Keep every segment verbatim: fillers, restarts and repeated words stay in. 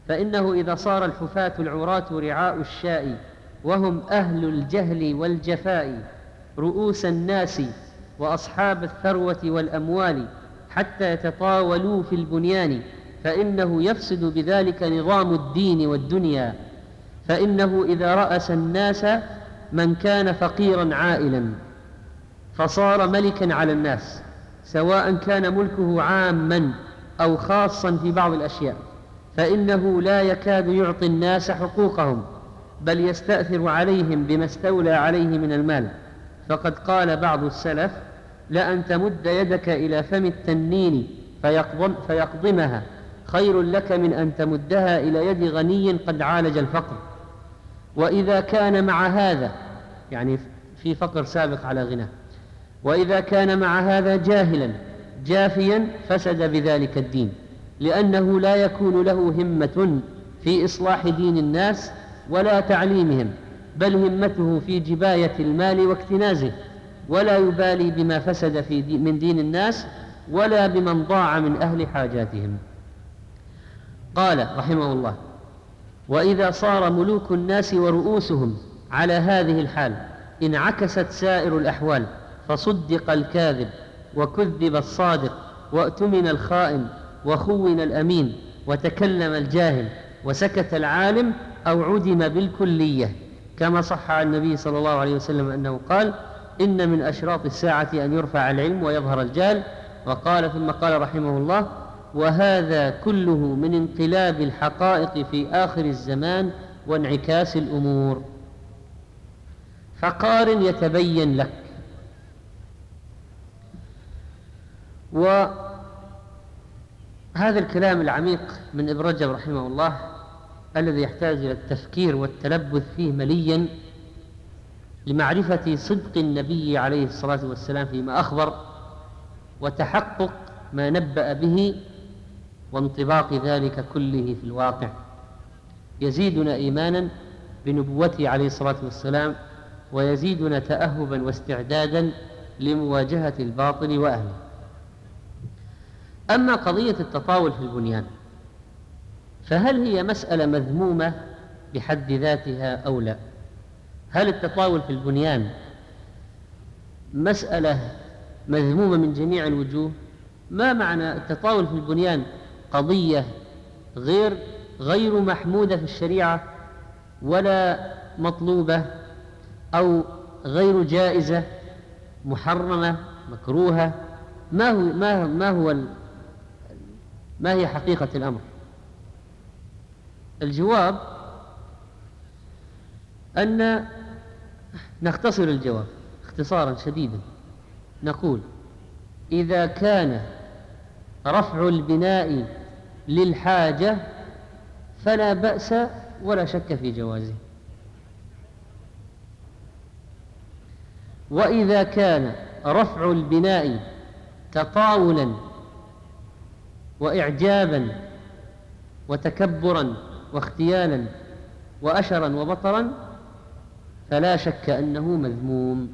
فإنه إذا صار الحفاة العراة رعاء الشاء وهم أهل الجهل والجفاء رؤوس الناس وأصحاب الثروة والأموال حتى يتطاولوا في البنيان، فإنه يفسد بذلك نظام الدين والدنيا. فإنه إذا رأس الناس من كان فقيرا عائلا فصار ملكا على الناس، سواء كان ملكه عاما أو خاصا في بعض الأشياء، فإنه لا يكاد يعطي الناس حقوقهم، بل يستأثر عليهم بما استولى عليه من المال. فقد قال بعض السلف: لأن تمد يدك إلى فم التنين فيقضم فيقضمها خير لك من أن تمدها إلى يد غني قد عالج الفقر. وإذا كان مع هذا، يعني في فقر سابق على غنى، وإذا كان مع هذا جاهلا جافيا فسد بذلك الدين، لأنه لا يكون له همة في إصلاح دين الناس ولا تعليمهم، بل همته في جباية المال واكتنازه، ولا يبالي بما فسد في دي من دين الناس ولا بمن ضاع من أهل حاجاتهم. قال رحمه الله: وإذا صار ملوك الناس ورؤوسهم على هذه الحال انعكست سائر الأحوال، فصدق الكاذب وكذب الصادق وأؤتمن الخائن وخون الأمين وتكلم الجاهل وسكت العالم أو عدم بالكلية، كما صح عن النبي صلى الله عليه وسلم أنه قال: إن من أشراط الساعة أن يرفع العلم ويظهر الجهل. وقال ثم قال رحمه الله: وهذا كله من انقلاب الحقائق في آخر الزمان وانعكاس الأمور. فقارن يتبين لك. وهذا الكلام العميق من ابن رجب رحمه الله الذي يحتاج إلى التفكير والتلبث فيه مليا لمعرفة صدق النبي عليه الصلاة والسلام فيما أخبر وتحقق ما نبأ به وانطباق ذلك كله في الواقع، يزيدنا إيمانا بنبوته عليه الصلاة والسلام، ويزيدنا تأهبا واستعدادا لمواجهة الباطل وأهله. أما قضية التطاول في البنيان فهل هي مسألة مذمومة بحد ذاتها أو لا؟ هل التطاول في البنيان مسألة مذمومة من جميع الوجوه؟ ما معنى التطاول في البنيان قضية غير غير محمودة في الشريعة ولا مطلوبة أو غير جائزة محرمة مكروهة؟ ما هو ما ما هو ما هي حقيقة الأمر؟ الجواب أن نختصر الجواب اختصارا شديدا، نقول: إذا كان رفع البناء للحاجة فلا بأس ولا شك في جوازه، وإذا كان رفع البناء تطاولا وإعجابا وتكبرا واختيالا وأشرا وبطرا فلا شك أنه مذموم.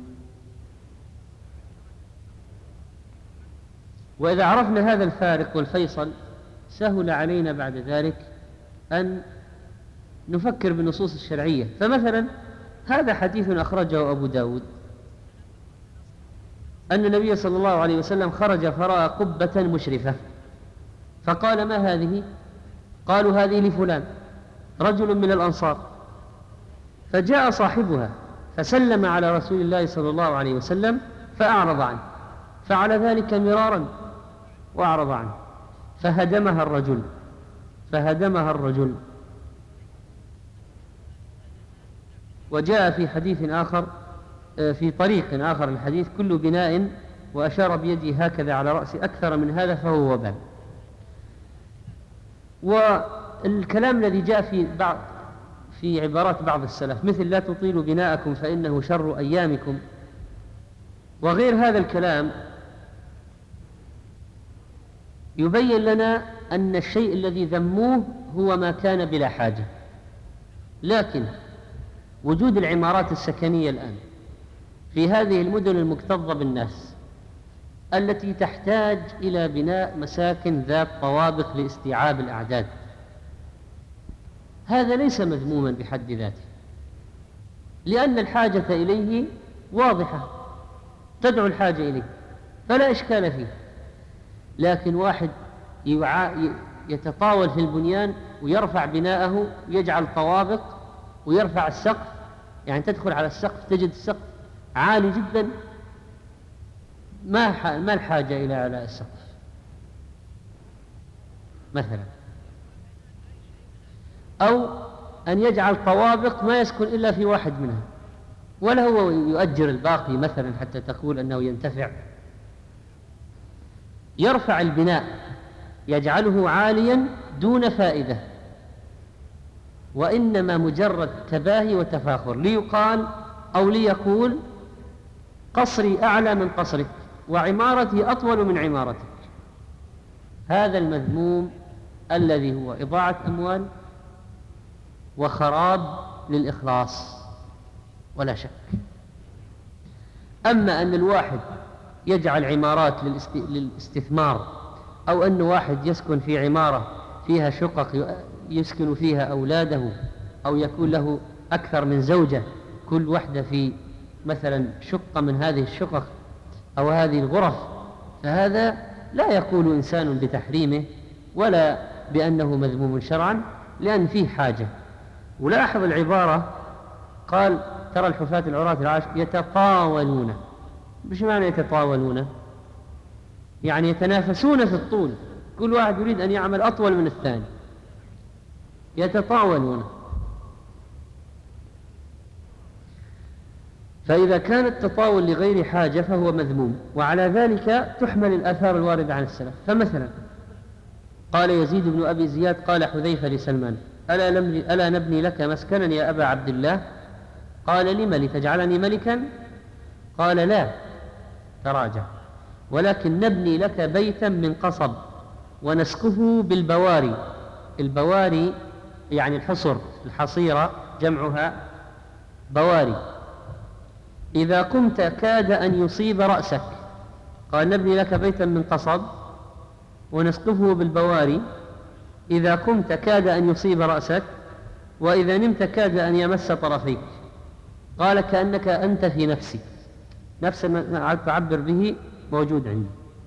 وإذا عرفنا هذا الفارق والفيصل سهل علينا بعد ذلك أن نفكر بالنصوص الشرعية. فمثلا هذا حديث أخرجه أبو داود أن النبي صلى الله عليه وسلم خرج فرأى قبة مشرفة فقال: ما هذه؟ قالوا: هذه لفلان رجل من الأنصار. فجاء صاحبها فسلم على رسول الله صلى الله عليه وسلم فأعرض عنه، فعل ذلك مرارا وأعرض عنه، فهدمها الرجل فهدمها الرجل وجاء في حديث آخر في طريق آخر الحديث: كل بناء، وأشار بيدي هكذا على رأسي، أكثر من هذا فهو وبال. والكلام الذي جاء في بعض في عبارات بعض السلف مثل: لا تطيلوا بناءكم فإنه شر أيامكم، وغير هذا الكلام، يبين لنا أن الشيء الذي ذموه هو ما كان بلا حاجة. لكن وجود العمارات السكنية الآن في هذه المدن المكتظة بالناس التي تحتاج إلى بناء مساكن ذات طوابق لاستيعاب الأعداد، هذا ليس مذموما بحد ذاته، لأن الحاجة إليه واضحة تدعو الحاجة إليه فلا إشكال فيه. لكن واحد يتطاول في البنيان ويرفع بناءه ويجعل طوابق ويرفع السقف، يعني تدخل على السقف تجد السقف عالي جدا، ما ما الحاجة إلى علاء السقف مثلا. أو أن يجعل طوابق ما يسكن إلا في واحد منها، ولا هو يؤجر الباقي مثلا حتى تقول أنه ينتفع. يرفع البناء يجعله عاليا دون فائدة، وإنما مجرد تباهي وتفاخر، ليقال أو ليقول قصري أعلى من قصرك وعمارتي أطول من عمارتك. هذا المذموم الذي هو إضاعة أموال وخراب للإخلاص ولا شك. أما أن الواحد يجعل عمارات للاستثمار، أو أن واحد يسكن في عمارة فيها شقق يسكن فيها أولاده، أو يكون له أكثر من زوجة كل واحدة في مثلا شقة من هذه الشقق أو هذه الغرف، فهذا لا يقول إنسان بتحريمه ولا بأنه مذموم شرعا، لأن فيه حاجة. ولاحظ العبارة، قال ترى الحفاة العراة العاش يتطاولون. مش معنى يتطاولون؟ يعني يتنافسون في الطول، كل واحد يريد أن يعمل أطول من الثاني، يتطاولون. فإذا كان التطاول لغير حاجة فهو مذموم، وعلى ذلك تحمل الآثار الواردة عن السلف. فمثلا قال يزيد بن أبي زياد قال حذيفة لسلمان ألا, ألا نبني لك مسكنا يا أبا عبد الله؟ قال لم لتجعلني ملكا؟ قال لا، تراجع، ولكن نبني لك بيتا من قصب ونسكه بالبواري. البواري يعني الحصر، الحصيرة جمعها بواري. إذا قمت كاد أن يصيب رأسك. قال نبني لك بيتا من قصب ونسقفه بالبواري، إذا قمت كاد أن يصيب رأسك، وإذا نمت كاد أن يمس طرفيك. قال كأنك أنت في نفسي، نفس ما تعبر به موجود عندي.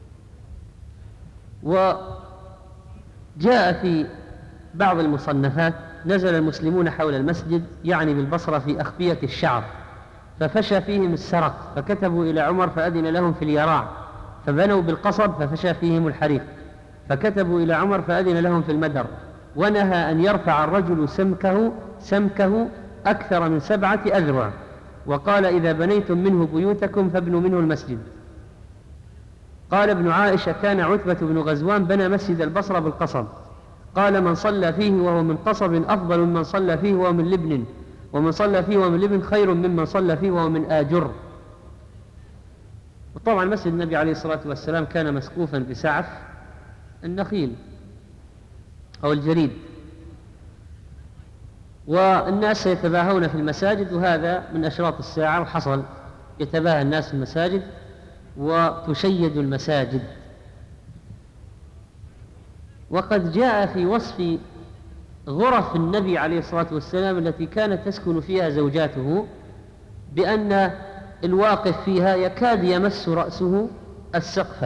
وجاء في بعض المصنفات نزل المسلمون حول المسجد، يعني بالبصرة، في أخبية الشعر، ففشى فيهم السرق، فكتبوا إلى عمر فأذن لهم في اليراع، فبنوا بالقصب ففشى فيهم الحريق، فكتبوا إلى عمر فأذن لهم في المدر، ونهى أن يرفع الرجل سمكه سمكه أكثر من سبعة أذرع، وقال إذا بنيتم منه بيوتكم فابنوا منه المسجد. قال ابن عائشة كان عتبة بن غزوان بنى مسجد البصرة بالقصب، قال من صلى فيه وهو من قصب أفضل ممن صلى فيه وهو من لبن، ومن صلى فيه وهو من لبن خير ممن صلى فيه وهو من آجر. وطبعا مسجد النبي عليه الصلاة والسلام كان مسقوفا بسعف النخيل أو الجريد، والناس يتباهون في المساجد، وهذا من أشراط الساعة، وحصل يتباهى الناس في المساجد وتشيد المساجد. وقد جاء في وصف غرف النبي عليه الصلاة والسلام التي كانت تسكن فيها زوجاته بأن الواقف فيها يكاد يمس رأسه السقف.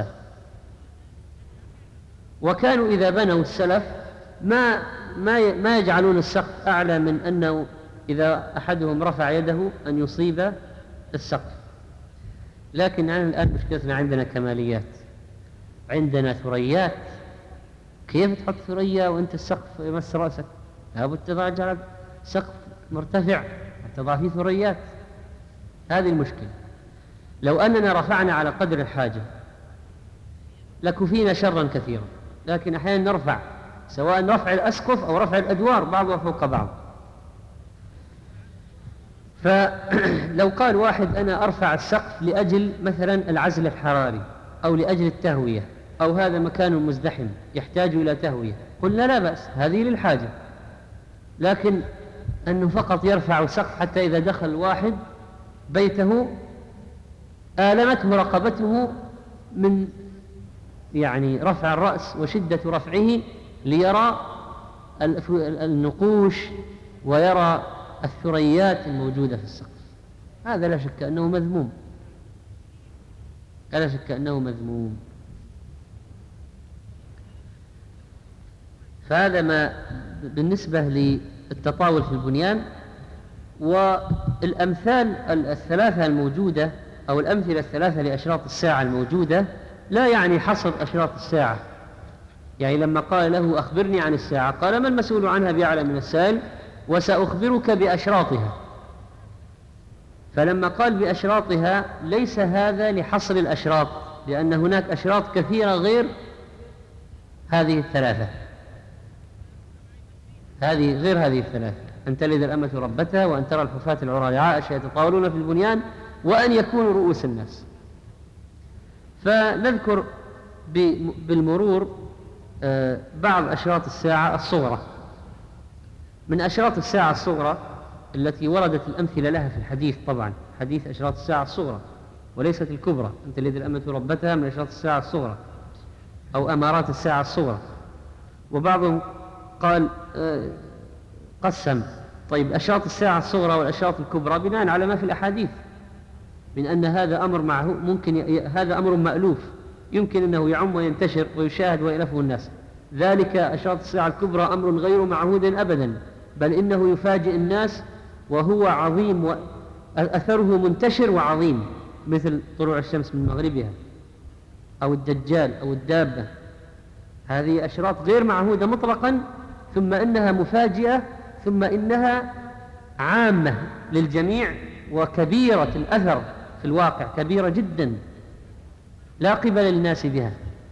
وكانوا إذا بنوا السلف ما ما ما يجعلون السقف أعلى من أنه إذا أحدهم رفع يده أن يصيب السقف. لكن الآن مشكلتنا عندنا كماليات، عندنا ثريات. كيف تحط ثريا وأنت السقف يمس رأسك؟ لابد تجعل سقف مرتفع تضع فيه ثريات. هذه المشكلة. لو أننا رفعنا على قدر الحاجة لكفينا شرا كثيرا، لكن أحيانا نرفع، سواء رفع الأسقف أو رفع الأدوار بعضها فوق بعض. فلو قال واحد أنا أرفع السقف لأجل مثلا العزل الحراري أو لأجل التهوية، أو هذا مكان مزدحم يحتاج إلى تهوية، قلنا لا بأس، هذه للحاجة. لكن أنه فقط يرفع سقف حتى إذا دخل واحد بيته آلمت مراقبته من يعني رفع الرأس وشدة رفعه ليرى النقوش ويرى الثريات الموجودة في السقف. هذا لا شك أنه مذموم، لا شك أنه مذموم. فهذا ما بالنسبة للتطاول في البنيان. والأمثال الثلاثة الموجودة أو الأمثلة الثلاثة لأشراط الساعة الموجودة لا يعني حصر أشراط الساعة. يعني لما قال له أخبرني عن الساعة قال ما المسؤول عنها بأعلم من السائل وسأخبرك بأشراطها. فلما قال بأشراطها ليس هذا لحصر الأشراط، لأن هناك أشراط كثيرة غير هذه الثلاثة، هذه غير هذه الثلاثة: أن تلد الأمة ربتها، وأن ترى الحفاة العراة العائشة يتطاولون في البنيان، وأن يكونوا رؤوس الناس. فنذكر بالمرور بعض أشراط الساعة الصغرى. من أشراط الساعة الصغرى التي وردت الأمثلة لها في الحديث، طبعا حديث أشراط الساعة الصغرى وليست الكبرى، أن تلد الأمة ربتها من أشراط الساعة الصغرى أو أمارات الساعة الصغرى. وبعضهم قال قسم طيب أشراط الساعة الصغرى والأشراط الكبرى بناء على ما في الأحاديث من أن هذا أمر معه ممكن، هذا أمر مألوف يمكن أنه يعم وينتشر ويشاهد ويألفه الناس. ذلك أشراط الساعة الكبرى أمر غير معهود أبدا، بل إنه يفاجئ الناس وهو عظيم وأثره منتشر وعظيم، مثل طلوع الشمس من مغربها أو الدجال أو الدابة. هذه أشراط غير معهودة مطلقا، ثم إنها مفاجئة، ثم إنها عامة للجميع وكبيرة الأثر في الواقع، كبيرة جدا لا قبل للناس بها.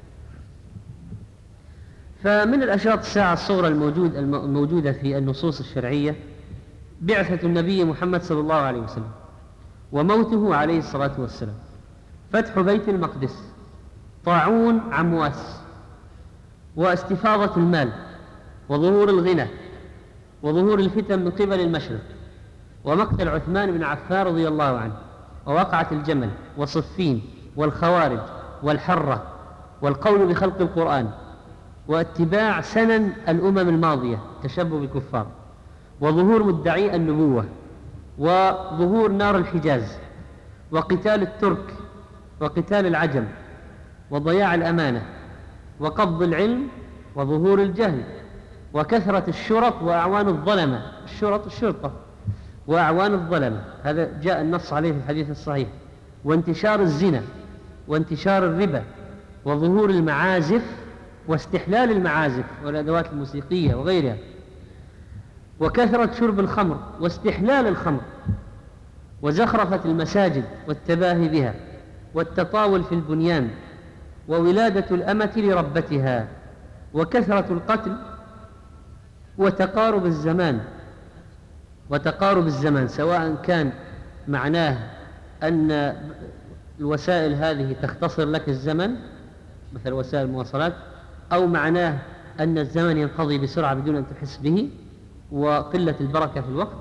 فمن الأشراط الساعة الصغرى الموجود الموجودة في النصوص الشرعية بعثة النبي محمد صلى الله عليه وسلم، وموته عليه الصلاة والسلام، فتح بيت المقدس، طاعون عمواس، واستفاضة المال، وظهور الغنى، وظهور الفتن من قبل المشرق، ومقتل عثمان بن عفان رضي الله عنه، ووقعة الجمل، وصفين، والخوارج، والحرة، والقول بخلق القرآن، واتباع سنن الأمم الماضية تشبه بالكفار، وظهور مدعي النبوة، وظهور نار الحجاز، وقتال الترك، وقتال العجم، وضياع الأمانة، وقبض العلم، وظهور الجهل، وكثرة الشرط وأعوان الظلمة. الشرط الشرطة وأعوان الظلمة، هذا جاء النص عليه في الحديث الصحيح، وانتشار الزنا، وانتشار الربا، وظهور المعازف واستحلال المعازف والأدوات الموسيقية وغيرها، وكثرة شرب الخمر واستحلال الخمر، وزخرفة المساجد والتباهي بها، والتطاول في البنيان، وولادة الأمة لربتها، وكثرة القتل، وتقارب الزمان. وتقارب الزمان سواء كان معناه أن الوسائل هذه تختصر لك الزمن مثل وسائل المواصلات، أو معناه أن الزمن ينقضي بسرعة بدون أن تحس به، وقلة البركة في الوقت.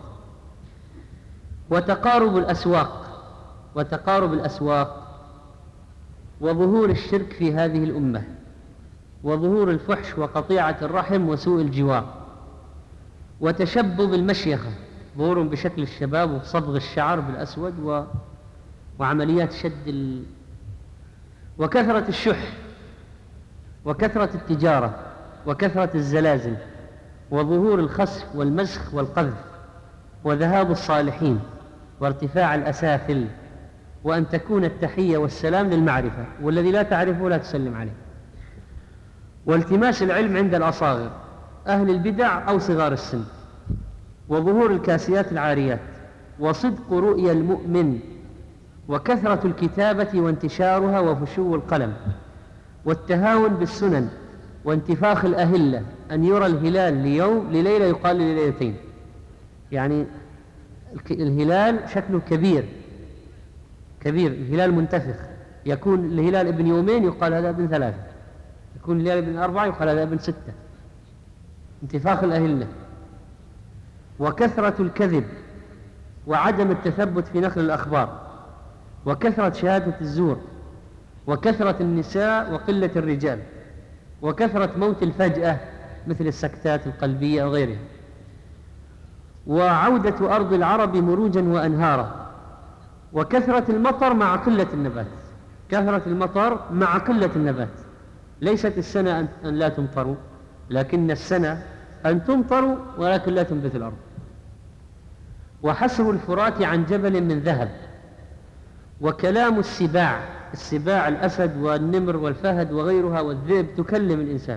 وتقارب الأسواق وتقارب الأسواق وظهور الشرك في هذه الأمة، وظهور الفحش وقطيعة الرحم وسوء الجوار، وتشبب المشيخة، ظهور بشكل الشباب وصبغ الشعر بالأسود و... وعمليات شد ال... وكثرة الشح، وكثرة التجارة، وكثرة الزلازل، وظهور الخسف والمسخ والقذف، وذهاب الصالحين، وارتفاع الأسافل، وأن تكون التحية والسلام للمعرفة، والذي لا تعرفه لا تسلم عليه، والتماس العلم عند الأصاغر أهل البدع أو صغار السن، وظهور الكاسيات العاريات، وصدق رؤيا المؤمن، وكثرة الكتابة وانتشارها وفشو القلم، والتهاون بالسنن، وانتفاخ الأهلة، أن يرى الهلال ليوم لليلة يقال لليلتين، يعني الهلال شكله كبير كبير، الهلال منتفخ، يكون الهلال ابن يومين يقال هذا ابن ثلاثة، يكون الهلال ابن أربعة يقال هذا ابن ستة، انتفاخ الأهلة. وكثرة الكذب، وعدم التثبت في نقل الأخبار، وكثرة شهادة الزور، وكثرة النساء وقلة الرجال، وكثرة موت الفجأة، مثل السكتات القلبية أو غيرها. وعودة أرض العرب مروجا وأنهارا، وكثرة المطر مع قلة النبات. كثرة المطر مع قلة النبات، ليست السنة أن لا تمطروا، لكن السنة أن تمطروا ولكن لا تنبت الأرض. وحسر الفرات عن جبل من ذهب، وكلام السباع، السباع الأسد والنمر والفهد وغيرها والذئب تكلم الإنسان.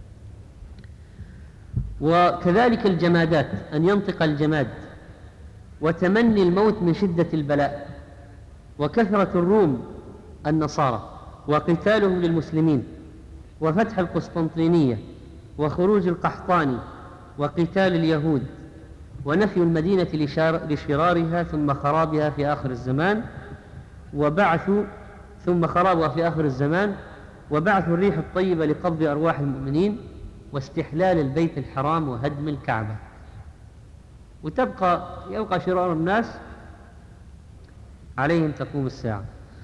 وكذلك الجمادات، أن ينطق الجماد، وتمني الموت من شدة البلاء، وكثرة الروم النصارى وقتالهم للمسلمين، وفتح القسطنطينية، وخروج القحطاني، وقتال اليهود، ونفي المدينة لشرارها ثم خرابها في آخر الزمان، وبعث ثم خرابها في آخر الزمان وبعث الريح الطيبة لقبض أرواح المؤمنين، واستحلال البيت الحرام وهدم الكعبة. وتبقى يبقى شرار الناس عليهم تقوم الساعة.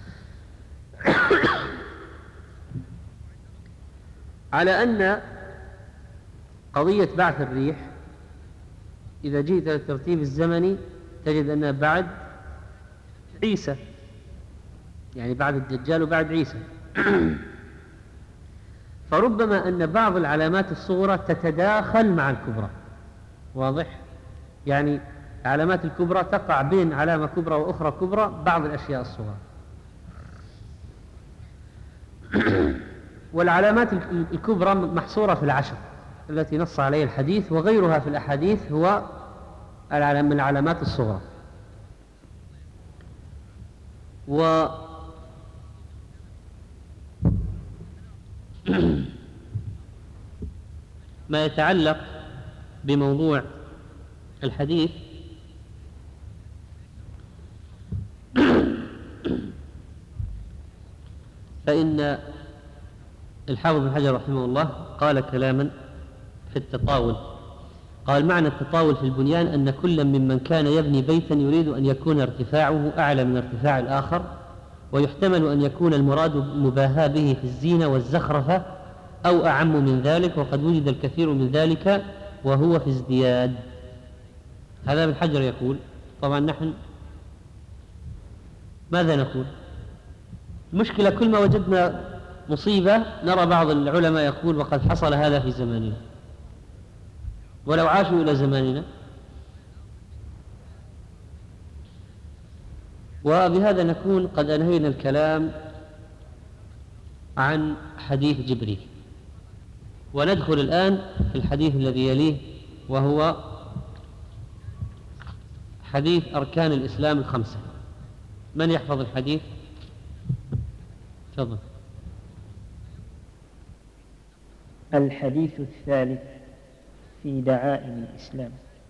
على أن قضية بعث الريح إذا جئت للترتيب الزمني تجد أنها بعد عيسى، يعني بعد الدجال وبعد عيسى. فربما أن بعض العلامات الصغرى تتداخل مع الكبرى، واضح؟ يعني العلامات الكبرى تقع بين علامة كبرى وأخرى كبرى بعض الأشياء الصغرى. والعلامات الكبرى محصورة في العشر التي نص عليها الحديث، وغيرها في الأحاديث هو من العلامات الصغرى. و ما يتعلق بموضوع الحديث فإن الحافظ بن حجر رحمه الله قال كلاما في التطاول. قال: معنى التطاول في البنيان أن كل ممن كان يبني بيتا يريد أن يكون ارتفاعه أعلى من ارتفاع الآخر، ويحتمل أن يكون المراد مباهاة به في الزينة والزخرفة أو أعم من ذلك، وقد وجد الكثير من ذلك وهو في ازدياد. هذا ابن حجر يقول. طبعا نحن ماذا نقول؟ المشكلة كل ما وجدنا مصيبة نرى بعض العلماء يقول: وقد حصل هذا في زماننا، ولو عاشوا إلى زماننا. وبهذا نكون قد أنهينا الكلام عن حديث جبريل، وندخل الآن في الحديث الذي يليه، وهو حديث أركان الإسلام الخمسة. من يحفظ الحديث؟ تفضل. الحديث الثالث في دعائم الإسلام.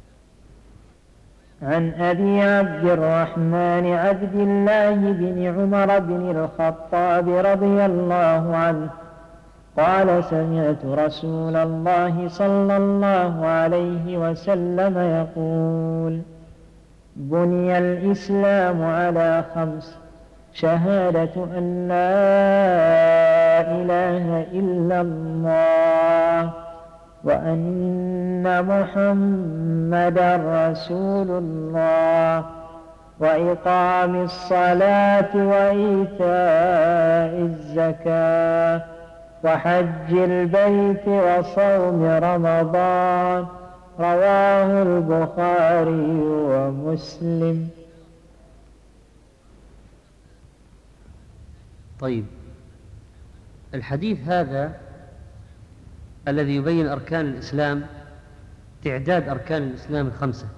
عن أبي عبد الرحمن عبد الله بن عمر بن الخطاب رضي الله عنه قال: سمعت رسول الله صلى الله عليه وسلم يقول: بني الإسلام على خمس: شهادة أن لا إله إلا الله وأن محمدا رسول الله، وإقام الصلاة وإيتاء الزكاة وحج البيت وصوم رمضان. رواه البخاري ومسلم. طيب، الحديث هذا الذي يبين أركان الإسلام، تعداد أركان الإسلام الخمسة.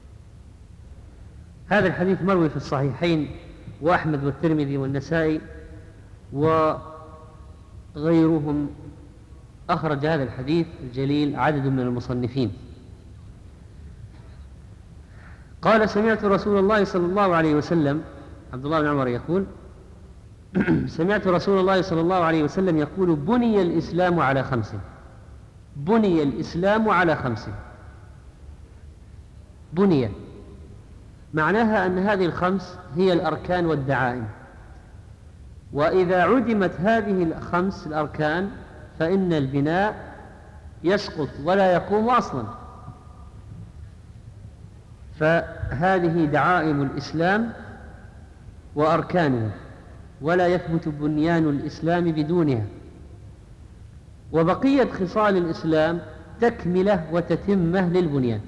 هذا الحديث مروي في الصحيحين، وأحمد والترمذي والنسائي وغيرهم أخرج هذا الحديث الجليل عدد من المصنفين. قال: سمعت رسول الله صلى الله عليه وسلم، عبد الله بن عمر يقول: سمعت رسول الله صلى الله عليه وسلم يقول: بني الإسلام على خمس. بني الإسلام على خمس. بني معناها أن هذه الخمس هي الأركان والدعائم، وإذا عدمت هذه الخمس الأركان فإن البناء يسقط ولا يقوم أصلا. فهذه دعائم الإسلام وأركانه، ولا يثبت بنيان الإسلام بدونها. وبقية خصال الإسلام تكملة وتتمة للبنيان.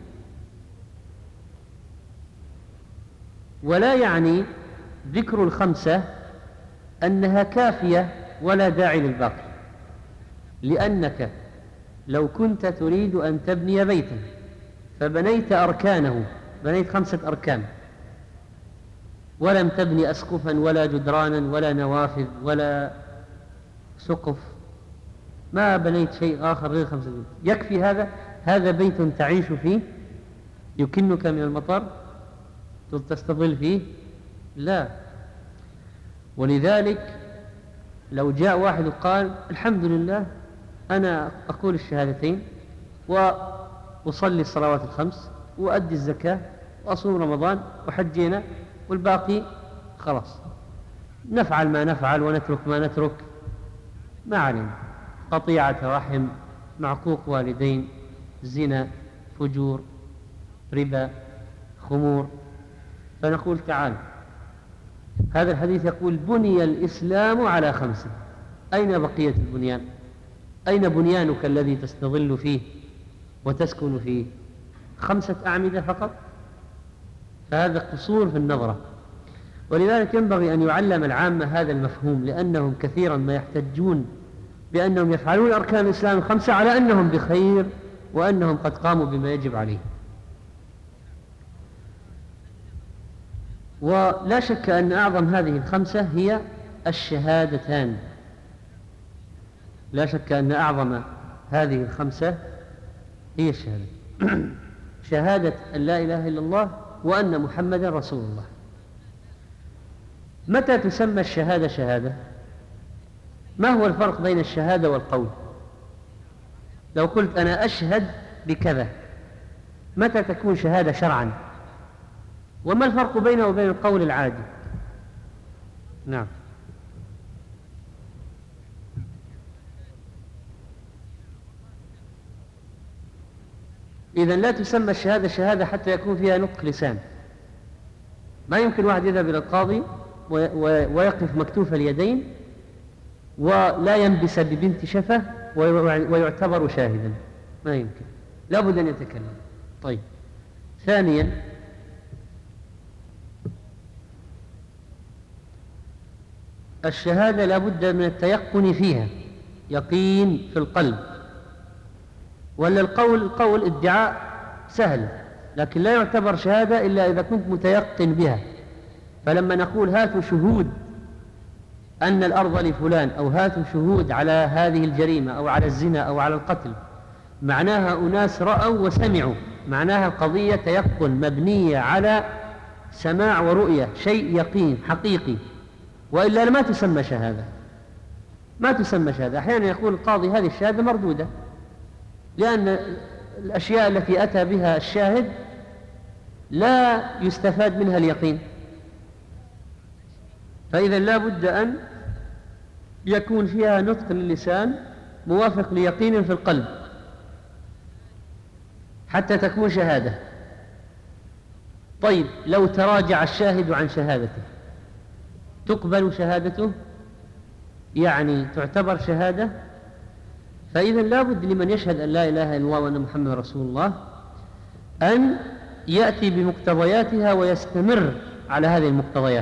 ولا يعني ذكر الخمسة أنها كافية ولا داعي للباقي، لأنك لو كنت تريد أن تبني بيتا فبنيت أركانه، بنيت خمسة أركان، ولم تبني أسقفا ولا جدرانا ولا نوافذ ولا سقف، ما بنيت شيء آخر غير خمسة بيوت، يكفي هذا؟ هذا بيت تعيش فيه يكنك من المطر تستظل فيه؟ لا. ولذلك لو جاء واحد وقال الحمد لله أنا أقول الشهادتين وأصلي الصلوات الخمس وأدي الزكاة وأصوم رمضان وحجينا والباقي خلاص نفعل ما نفعل ونترك ما نترك، ما علينا، قطيعة رحم، معقوق والدين، زنا، فجور، ربا، خمور، فنقول تعال، هذا الحديث يقول بني الإسلام على خمس، أين بقية البنيان؟ أين بنيانك الذي تستظل فيه وتسكن فيه؟ خمسة أعمدة فقط؟ فهذا قصور في النظرة. ولذلك ينبغي أن يعلم العامة هذا المفهوم، لأنهم كثيرا ما يحتجون بأنهم يفعلون أركان الإسلام الخمسة على أنهم بخير وأنهم قد قاموا بما يجب عليه. ولا شك أن أعظم هذه الخمسة هي الشهادتان، لا شك أن أعظم هذه الخمسة هي الشهادة شهادة أن لا إله إلا الله وأن محمدا رسول الله. متى تسمى الشهادة شهادة؟ ما هو الفرق بين الشهادة والقول؟ لو قلت أنا أشهد بكذا، متى تكون شهادة شرعا؟ وما الفرق بينه وبين القول العادي؟ نعم. إذن لا تسمى الشهادة شهادة حتى يكون فيها نطق لسان. ما يمكن واحد يذهب إلى القاضي ويقف مكتوف اليدين ولا ينبس ببنت شفة ويعتبر شاهدا، ما يمكن، لا بد أن يتكلم. طيب، ثانيا الشهادة لا بد من التيقن فيها، يقين في القلب. ولا القول القول ادعاء سهل لكن لا يعتبر شهادة إلا إذا كنت متيقن بها. فلما نقول هاتوا شهود أن الأرض لفلان، أو هاتوا شهود على هذه الجريمة أو على الزنا أو على القتل، معناها أناس رأوا وسمعوا، معناها قضية تيقن مبنية على سماع ورؤية، شيء يقين حقيقي، وإلا ما تسمى شهادة، ما تسمى شهادة. أحيانا يقول القاضي هذه الشهادة مردودة، لأن الأشياء التي أتى بها الشاهد لا يستفاد منها اليقين. فإذا لا بد أن يكون فيها نطق للسان موافق ليقين في القلب حتى تكون شهادة. طيب، لو تراجع الشاهد عن شهادته تقبل شهادته؟ يعني تعتبر شهادة؟ فإذا لا بد لمن يشهد أن لا إله إلا الله وأن محمد رسول الله أن يأتي بمقتضياتها ويستمر على هذه المقتضيات،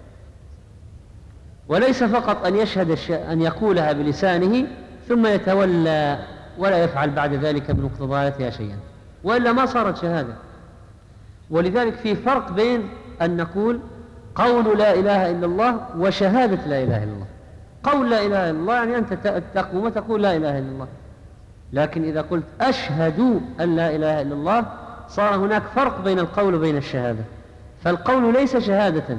وليس فقط أن يشهد الش... أن يقولها بلسانه ثم يتولى ولا يفعل بعد ذلك بمقتضياتها شيئا، وإلا ما صارت شهادة. ولذلك في فرق بين أن نقول قول لا إله إلا الله وشهادة لا إله إلا الله. قول لا إله إلا الله يعني أنت تقوم وتقول لا إله إلا الله، لكن إذا قلت أشهد أن لا إله إلا الله صار هناك فرق بين القول وبين الشهادة. فالقول ليس شهادة،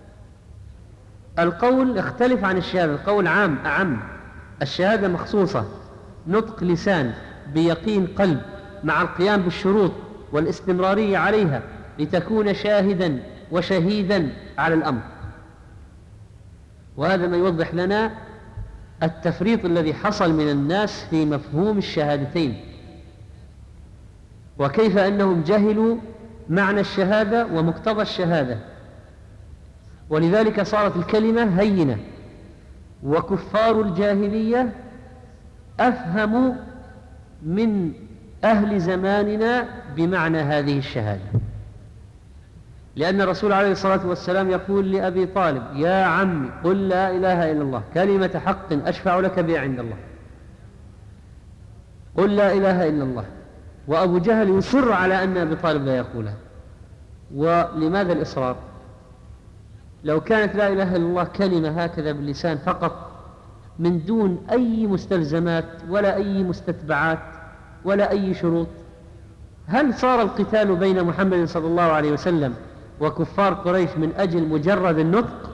القول يختلف عن الشهادة، القول عام أعم، الشهادة مخصوصة، نطق لسان بيقين قلب مع القيام بالشروط والاستمرارية عليها لتكون شاهدا وشهيدا على الأمر. وهذا ما يوضح لنا التفريط الذي حصل من الناس في مفهوم الشهادتين. وكيف أنهم جهلوا معنى الشهادة ومقتضى الشهادة، ولذلك صارت الكلمة هينة. وكفار الجاهلية أفهموا من أهل زماننا بمعنى هذه الشهادة، لأن الرسول عليه الصلاة والسلام يقول لأبي طالب: يا عمي قل لا إله إلا الله كلمة حق أشفع لك بها عند الله. قل لا إله إلا الله. وأبو جهل يصر على أن أبي طالب لا يقولها. ولماذا الإصرار؟ لو كانت لا إله إلا الله كلمة هكذا باللسان فقط من دون أي مستلزمات ولا أي مستتبعات ولا أي شروط، هل صار القتال بين محمد صلى الله عليه وسلم وكفار قريش من أجل مجرد النطق؟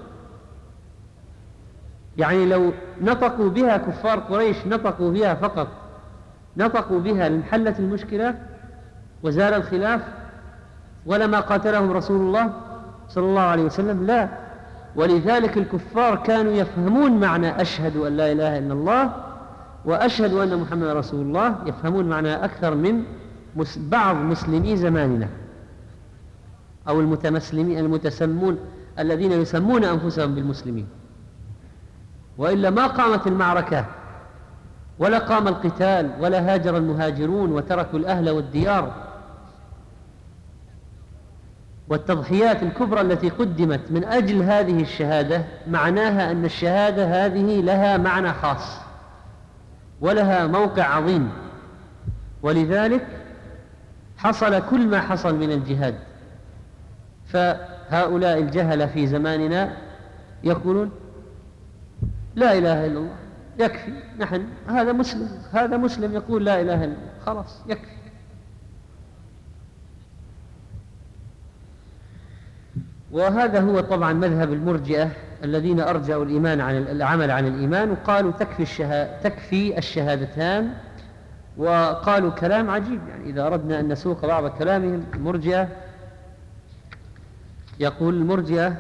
يعني لو نطقوا بها كفار قريش، نطقوا بها فقط، نطقوا بها لانحلت المشكلة وزال الخلاف ولما قاتلهم رسول الله صلى الله عليه وسلم؟ لا. ولذلك الكفار كانوا يفهمون معنى أشهد أن لا إله إلا الله وأشهد أن محمد رسول الله، يفهمون معنى أكثر من بعض مسلمي زماننا أو المتمسلمين المتسمون الذين يسمون أنفسهم بالمسلمين. وإلا ما قامت المعركة ولا قام القتال ولا هاجر المهاجرون وتركوا الأهل والديار. والتضحيات الكبرى التي قدمت من أجل هذه الشهادة معناها أن الشهادة هذه لها معنى خاص ولها موقع عظيم، ولذلك حصل كل ما حصل من الجهاد. فهؤلاء الجهلة في زماننا يقولون لا إله إلا الله يكفي، نحن هذا مسلم، هذا مسلم يقول لا إله إلا الله خلاص يكفي. وهذا هو طبعا مذهب المرجئة الذين أرجعوا الإيمان عن العمل عن الإيمان، وقالوا تكفي الشهادة تكفي الشهادتان. وقالوا كلام عجيب، يعني إذا أردنا أن نسوق بعض كلامهم المرجئة، يقول المرجئة: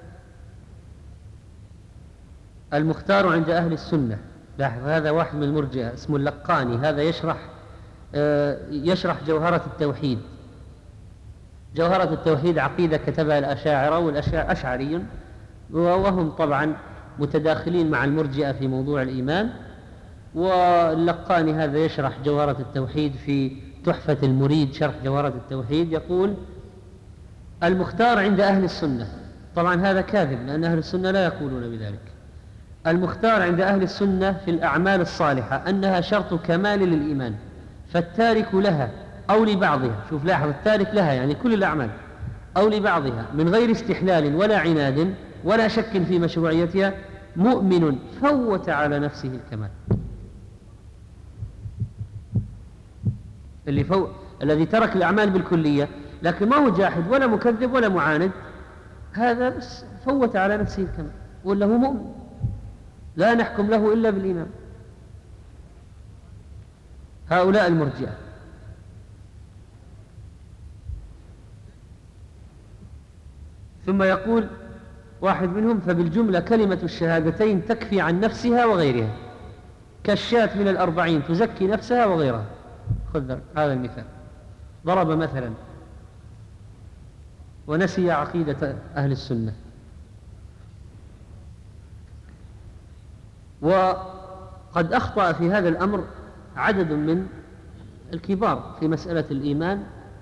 المختار عند أهل السنة. لاحظ هذا واحد من المرجئة اسمه اللقاني، هذا يشرح يشرح جوهرة التوحيد. جوهرة التوحيد عقيدة كتبها الأشاعرة، والأشاعرة أشعري وهم طبعا متداخلين مع المرجئة في موضوع الإيمان. واللقاني هذا يشرح جوهرة التوحيد في تحفة المريد شرح جوهرة التوحيد، يقول: المختار عند أهل السنة. طبعا هذا كاذب، لأن أهل السنة لا يقولون بذلك. المختار عند أهل السنة في الأعمال الصالحة أنها شرط كمال للإيمان، فالتارك لها أو لبعضها، شوف لاحظ، التارك لها يعني كل الأعمال، أو لبعضها من غير استحلال ولا عناد ولا شك في مشروعيتها مؤمن فوت على نفسه الكمال. اللي فو... الذي ترك الأعمال بالكلية لكن ما هو جاحد ولا مكذب ولا معاند، هذا بس فوت على نفسه الكمال، ولا هو مؤمن لا نحكم له إلا بالإيمان. هؤلاء المرجئة. ثم يقول واحد منهم: فبالجملة كلمة الشهادتين تكفي عن نفسها وغيرها، كالشاة من الأربعين تزكي نفسها وغيرها. خذ هذا المثال، ضرب مثلا ونسي عقيدة أهل السنة. وقد أخطأ في هذا الأمر عدد من الكبار في مسألة الإيمان،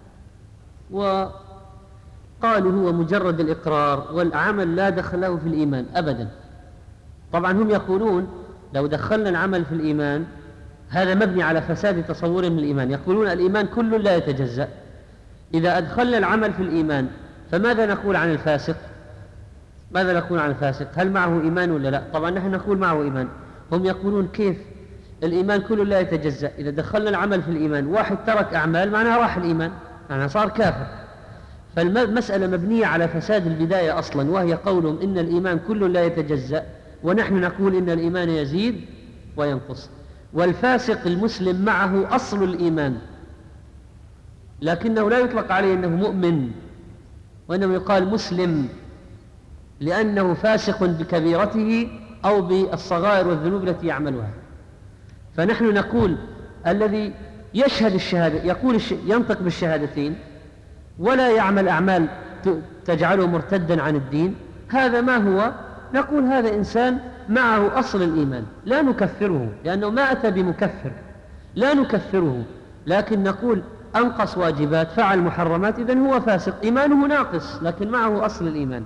وقالوا هو مجرد الإقرار والعمل لا دخل له في الإيمان أبدا. طبعا هم يقولون لو دخلنا العمل في الإيمان هذا مبني على فساد تصورهم من الإيمان. يقولون الإيمان كله لا يتجزأ، إذا أدخلنا العمل في الإيمان فماذا نقول عن الفاسق؟ ماذا نقول عن الفاسق؟ هل معه إيمان ولا لا؟ طبعا نحن نقول معه إيمان. هم يقولون كيف الإيمان كله لا يتجزأ؟ إذا دخلنا العمل في الإيمان، واحد ترك أعمال معناها راح الإيمان، معناها صار كافر. فالمسألة مبنية على فساد البداية أصلا، وهي قولهم إن الإيمان كله لا يتجزأ، ونحن نقول إن الإيمان يزيد وينقص. والفاسق المسلم معه أصل الإيمان، لكنه لا يطلق عليه أنه مؤمن، وإنما يقال مسلم لأنه فاسق بكبيرته أو بالصغائر والذنوب التي يعملها. فنحن نقول الذي يشهد الشهادة، يقول الش... ينطق بالشهادتين ولا يعمل أعمال تجعله مرتدا عن الدين، هذا ما هو؟ نقول هذا إنسان معه أصل الإيمان، لا نكفره لأنه ما أتى بمكفر، لا نكفره، لكن نقول أنقص واجبات، فعل محرمات، إذن هو فاسق، إيمانه ناقص لكن معه أصل الإيمان.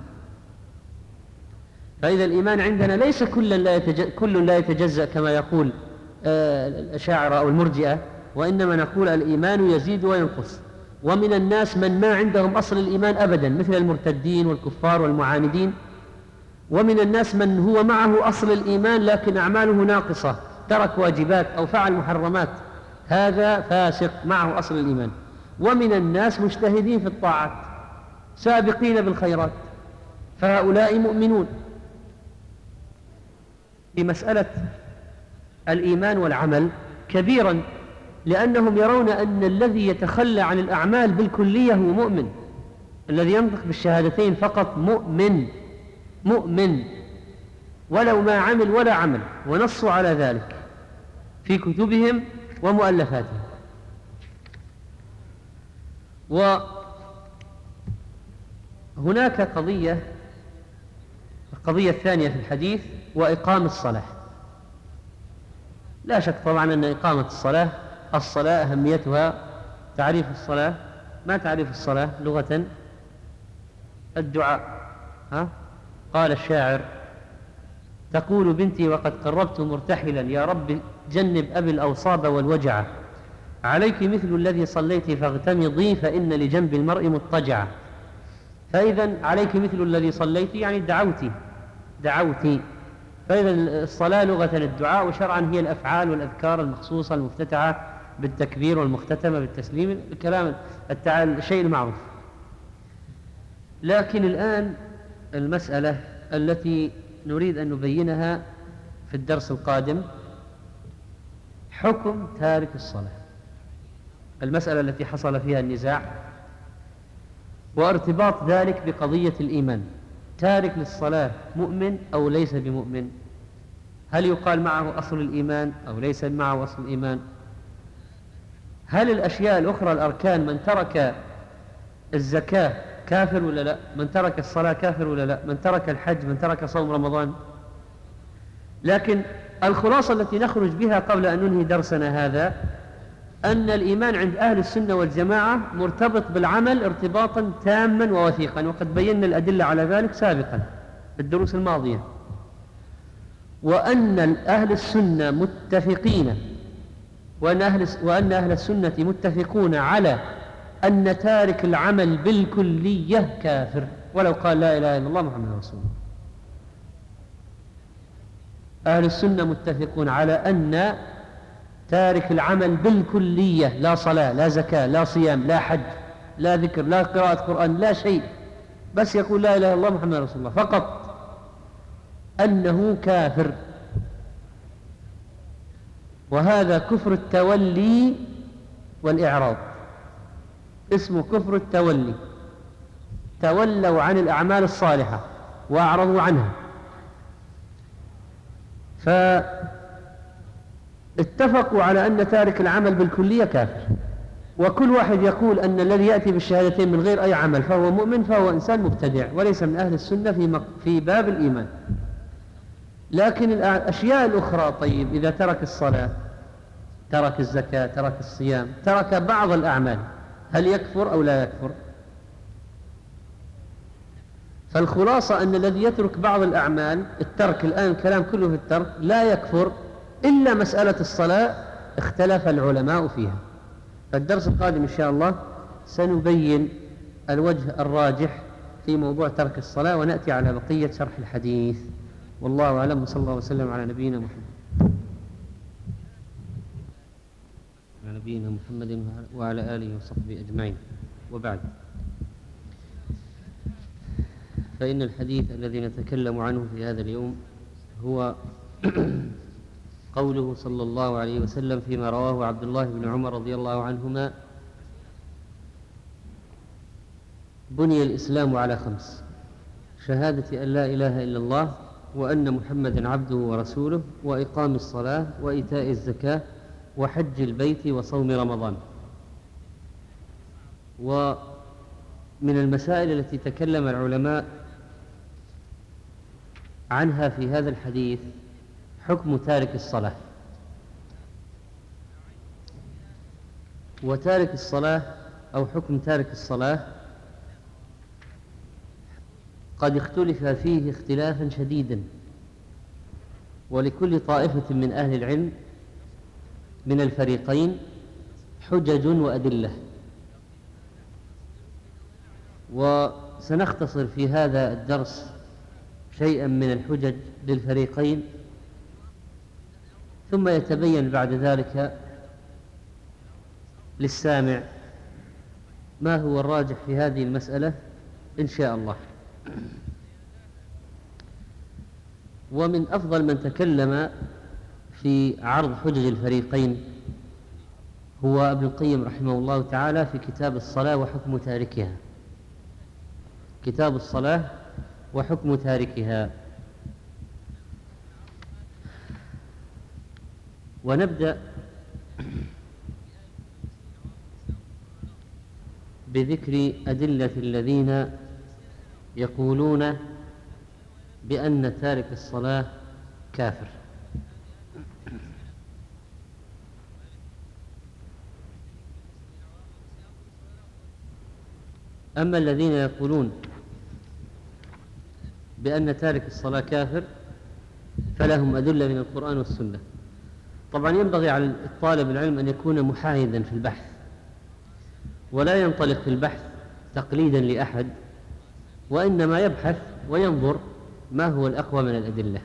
فإذا الإيمان عندنا ليس كل لا يتجزأ, كل لا يتجزأ كما يقول الأشاعرة أو المرجئة، وإنما نقول الإيمان يزيد وينقص. ومن الناس من ما عندهم أصل الإيمان أبدا مثل المرتدين والكفار والمعاندين، ومن الناس من هو معه أصل الإيمان لكن أعماله ناقصة، ترك واجبات أو فعل محرمات، هذا فاسق معه أصل الإيمان. ومن الناس مجتهدين في الطاعات سابقين بالخيرات، فهؤلاء مؤمنون. في مسألة الإيمان والعمل كبيرا، لأنهم يرون أن الذي يتخلى عن الأعمال بالكلية هو مؤمن، الذي ينطق بالشهادتين فقط مؤمن، مؤمن ولو ما عمل ولا عمل، ونصوا على ذلك في كتبهم ومؤلفاتهم. وهناك قضية، القضية الثانية في الحديث وإقام الصلاة. لا شك طبعا أن إقامة الصلاة، الصلاة أهميتها، تعريف الصلاة، ما تعريف الصلاة لغة؟ الدعاء. ها؟ قال الشاعر: تقول بنتي وقد قربت مرتحلا، يا رب جنب أبي الأوصاب والوجع، عليك مثل الذي صليت فاغتمضي، فإن لجنب المرء مضطجعا. فإذا عليك مثل الذي صليت يعني دعوتي دعوتي فإذا الصلاة لغة الدعاء، وشرعا هي الأفعال والأذكار المخصوصة المفتتحة بالتكبير والمختتمة بالتسليم، الكلام الشيء المعروف. لكن الآن المسألة التي نريد أن نبينها في الدرس القادم حكم تارك الصلاة، المسألة التي حصل فيها النزاع، وارتباط ذلك بقضية الإيمان. تارك للصلاة مؤمن أو ليس بمؤمن؟ هل يقال معه أصل الإيمان أو ليس معه أصل الإيمان؟ هل الأشياء الأخرى الأركان، من ترك الزكاة كافر ولا لا؟ من ترك الصلاة كافر ولا لا؟ من ترك الحج، من ترك صوم رمضان؟ لكن الخلاصة التي نخرج بها قبل أن ننهي درسنا هذا أن الإيمان عند أهل السنة والجماعة مرتبط بالعمل ارتباطا تاما ووثيقا، وقد بينا الأدلة على ذلك سابقا في الدروس الماضية. وأن أهل السنة متفقين وأن أهل, وأن أهل السنة متفقون على أن تارك العمل بالكلية كافر ولو قال لا إله إلا الله محمد رسول الله. أهل السنة متفقون على أن تارك العمل بالكلية، لا صلاة لا زكاة لا صيام لا حج لا ذكر لا قراءة قرآن لا شيء، بس يقول لا إله إلا الله محمد رسول الله فقط، أنه كافر. وهذا كفر التولي والإعراض، اسمه كفر التولي، تولوا عن الأعمال الصالحة وأعرضوا عنها. فاتفقوا على أن تارك العمل بالكلية كافر، وكل واحد يقول أن الذي يأتي بالشهادتين من غير أي عمل فهو مؤمن، فهو إنسان مبتدع وليس من أهل السنة في, في باب الإيمان. لكن الأشياء الأخرى، طيب إذا ترك الصلاة، ترك الزكاة، ترك الصيام، ترك بعض الأعمال، هل يكفر أو لا يكفر؟ فالخلاصة أن الذي يترك بعض الأعمال، الترك الآن كلام كله في الترك، لا يكفر إلا مسألة الصلاة اختلف العلماء فيها. فالدرس القادم إن شاء الله سنبين الوجه الراجح في موضوع ترك الصلاة، ونأتي على بقية شرح الحديث. والله أعلم، وصلى الله وسلم على نبينا محمد على نبينا محمد وعلى آله وصحبه أجمعين. وبعد، فإن الحديث الذي نتكلم عنه في هذا اليوم هو قوله صلى الله عليه وسلم فيما رواه عبد الله بن عمر رضي الله عنهما: بني الإسلام على خمس: شهادة أن لا إله إلا الله وأن محمدا عبده ورسوله، وإقام الصلاة، وإيتاء الزكاة، وحج البيت وصوم رمضان. ومن المسائل التي تكلم العلماء عنها في هذا الحديث حكم تارك الصلاة. وتارك الصلاة أو حكم تارك الصلاة قد اختلف فيه اختلافا شديدا، ولكل طائفة من أهل العلم من الفريقين حجج وأدلة، وسنختصر في هذا الدرس شيئا من الحجج للفريقين، ثم يتبين بعد ذلك للسامع ما هو الراجح في هذه المسألة إن شاء الله. ومن أفضل من تكلم في عرض حجج الفريقين هو ابن القيم رحمه الله تعالى في كتاب الصلاة وحكم تاركها. كتاب الصلاة وحكم تاركها. ونبدأ بذكر أدلة الذين يقولون بأن تارك الصلاة كافر. أما الذين يقولون بأن تارك الصلاة كافر فلهم أدلة من القرآن والسنة. طبعا ينبغي على الطالب العلم أن يكون محايدا في البحث، ولا ينطلق في البحث تقليدا لأحد، وإنما يبحث وينظر ما هو الأقوى من الأدلة.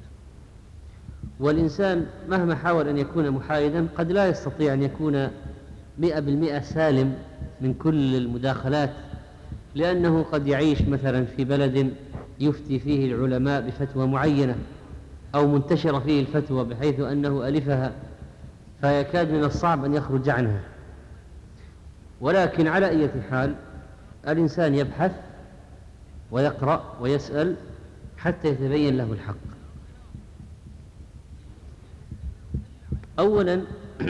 والإنسان مهما حاول أن يكون محايدا قد لا يستطيع أن يكون مئة بالمئة سالم من كل المداخلات، لأنه قد يعيش مثلا في بلد يفتي فيه العلماء بفتوى معينة، أو منتشرة فيه الفتوى بحيث أنه ألفها فيكاد من الصعب أن يخرج عنها. ولكن على أي حال الإنسان يبحث ويقرأ ويسأل حتى يتبين له الحق. أولا،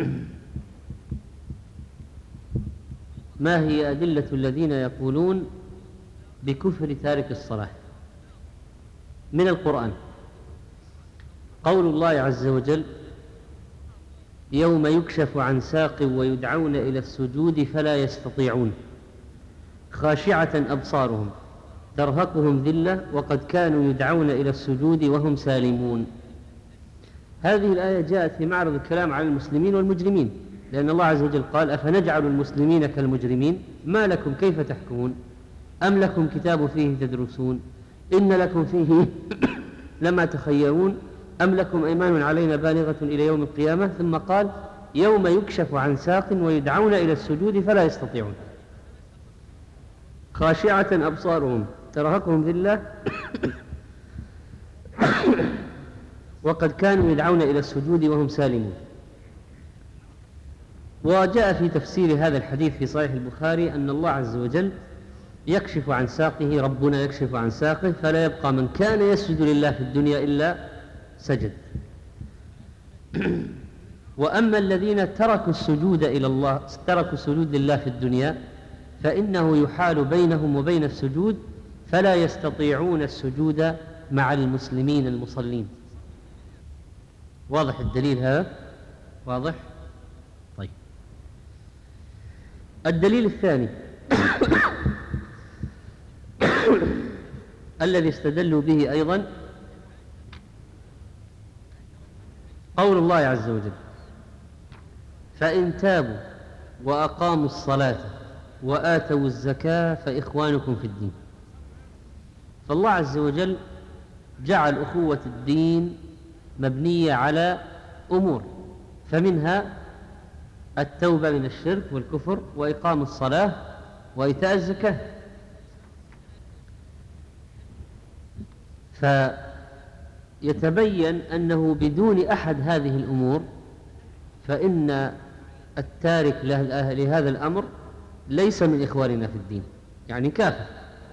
ما هي أدلة الذين يقولون بكفر تارك الصلاة؟ من القرآن قول الله عز وجل: يوم يكشف عن ساق ويدعون إلى السجود فلا يستطيعون خاشعة أبصارهم ترهقهم ذلة وقد كانوا يدعون إلى السجود وهم سالمون. هذه الآية جاءت في معرض الكلام على المسلمين والمجرمين، لأن الله عز وجل قال: أفنجعل المسلمين كالمجرمين ما لكم كيف تحكمون أم لكم كتاب فيه تدرسون إن لكم فيه لما تخيرون أم لكم أيمان علينا بالغة إلى يوم القيامة. ثم قال: يوم يكشف عن ساق ويدعون إلى السجود فلا يستطيعون خاشعة أبصارهم ترهقهم ذلة وقد كانوا يدعون إلى السجود وهم سالمون. وجاء في تفسير هذا الحديث في صحيح البخاري أن الله عز وجل يكشف عن ساقه، ربنا يكشف عن ساقه فلا يبقى من كان يسجد لله في الدنيا إلا سجد. وأما الذين تركوا السجود إلى الله تركوا السجود لله في الدنيا فإنه يحال بينهم وبين السجود فلا يستطيعون السجود مع المسلمين المصلين. واضح الدليل هذا؟ واضح؟ طيب، الدليل الثاني الذي استدلوا به أيضا قول الله عز وجل: فإن تابوا وأقاموا الصلاة وآتوا الزكاة فإخوانكم في الدين. فالله عز وجل جعل أخوة الدين مبنية على أمور، فمنها التوبة من الشرك والكفر وإقام الصلاة وإيتاء الزكاة. فيتبين أنه بدون أحد هذه الأمور فإن التارك لهذا الأمر ليس من إخواننا في الدين، يعني كافر.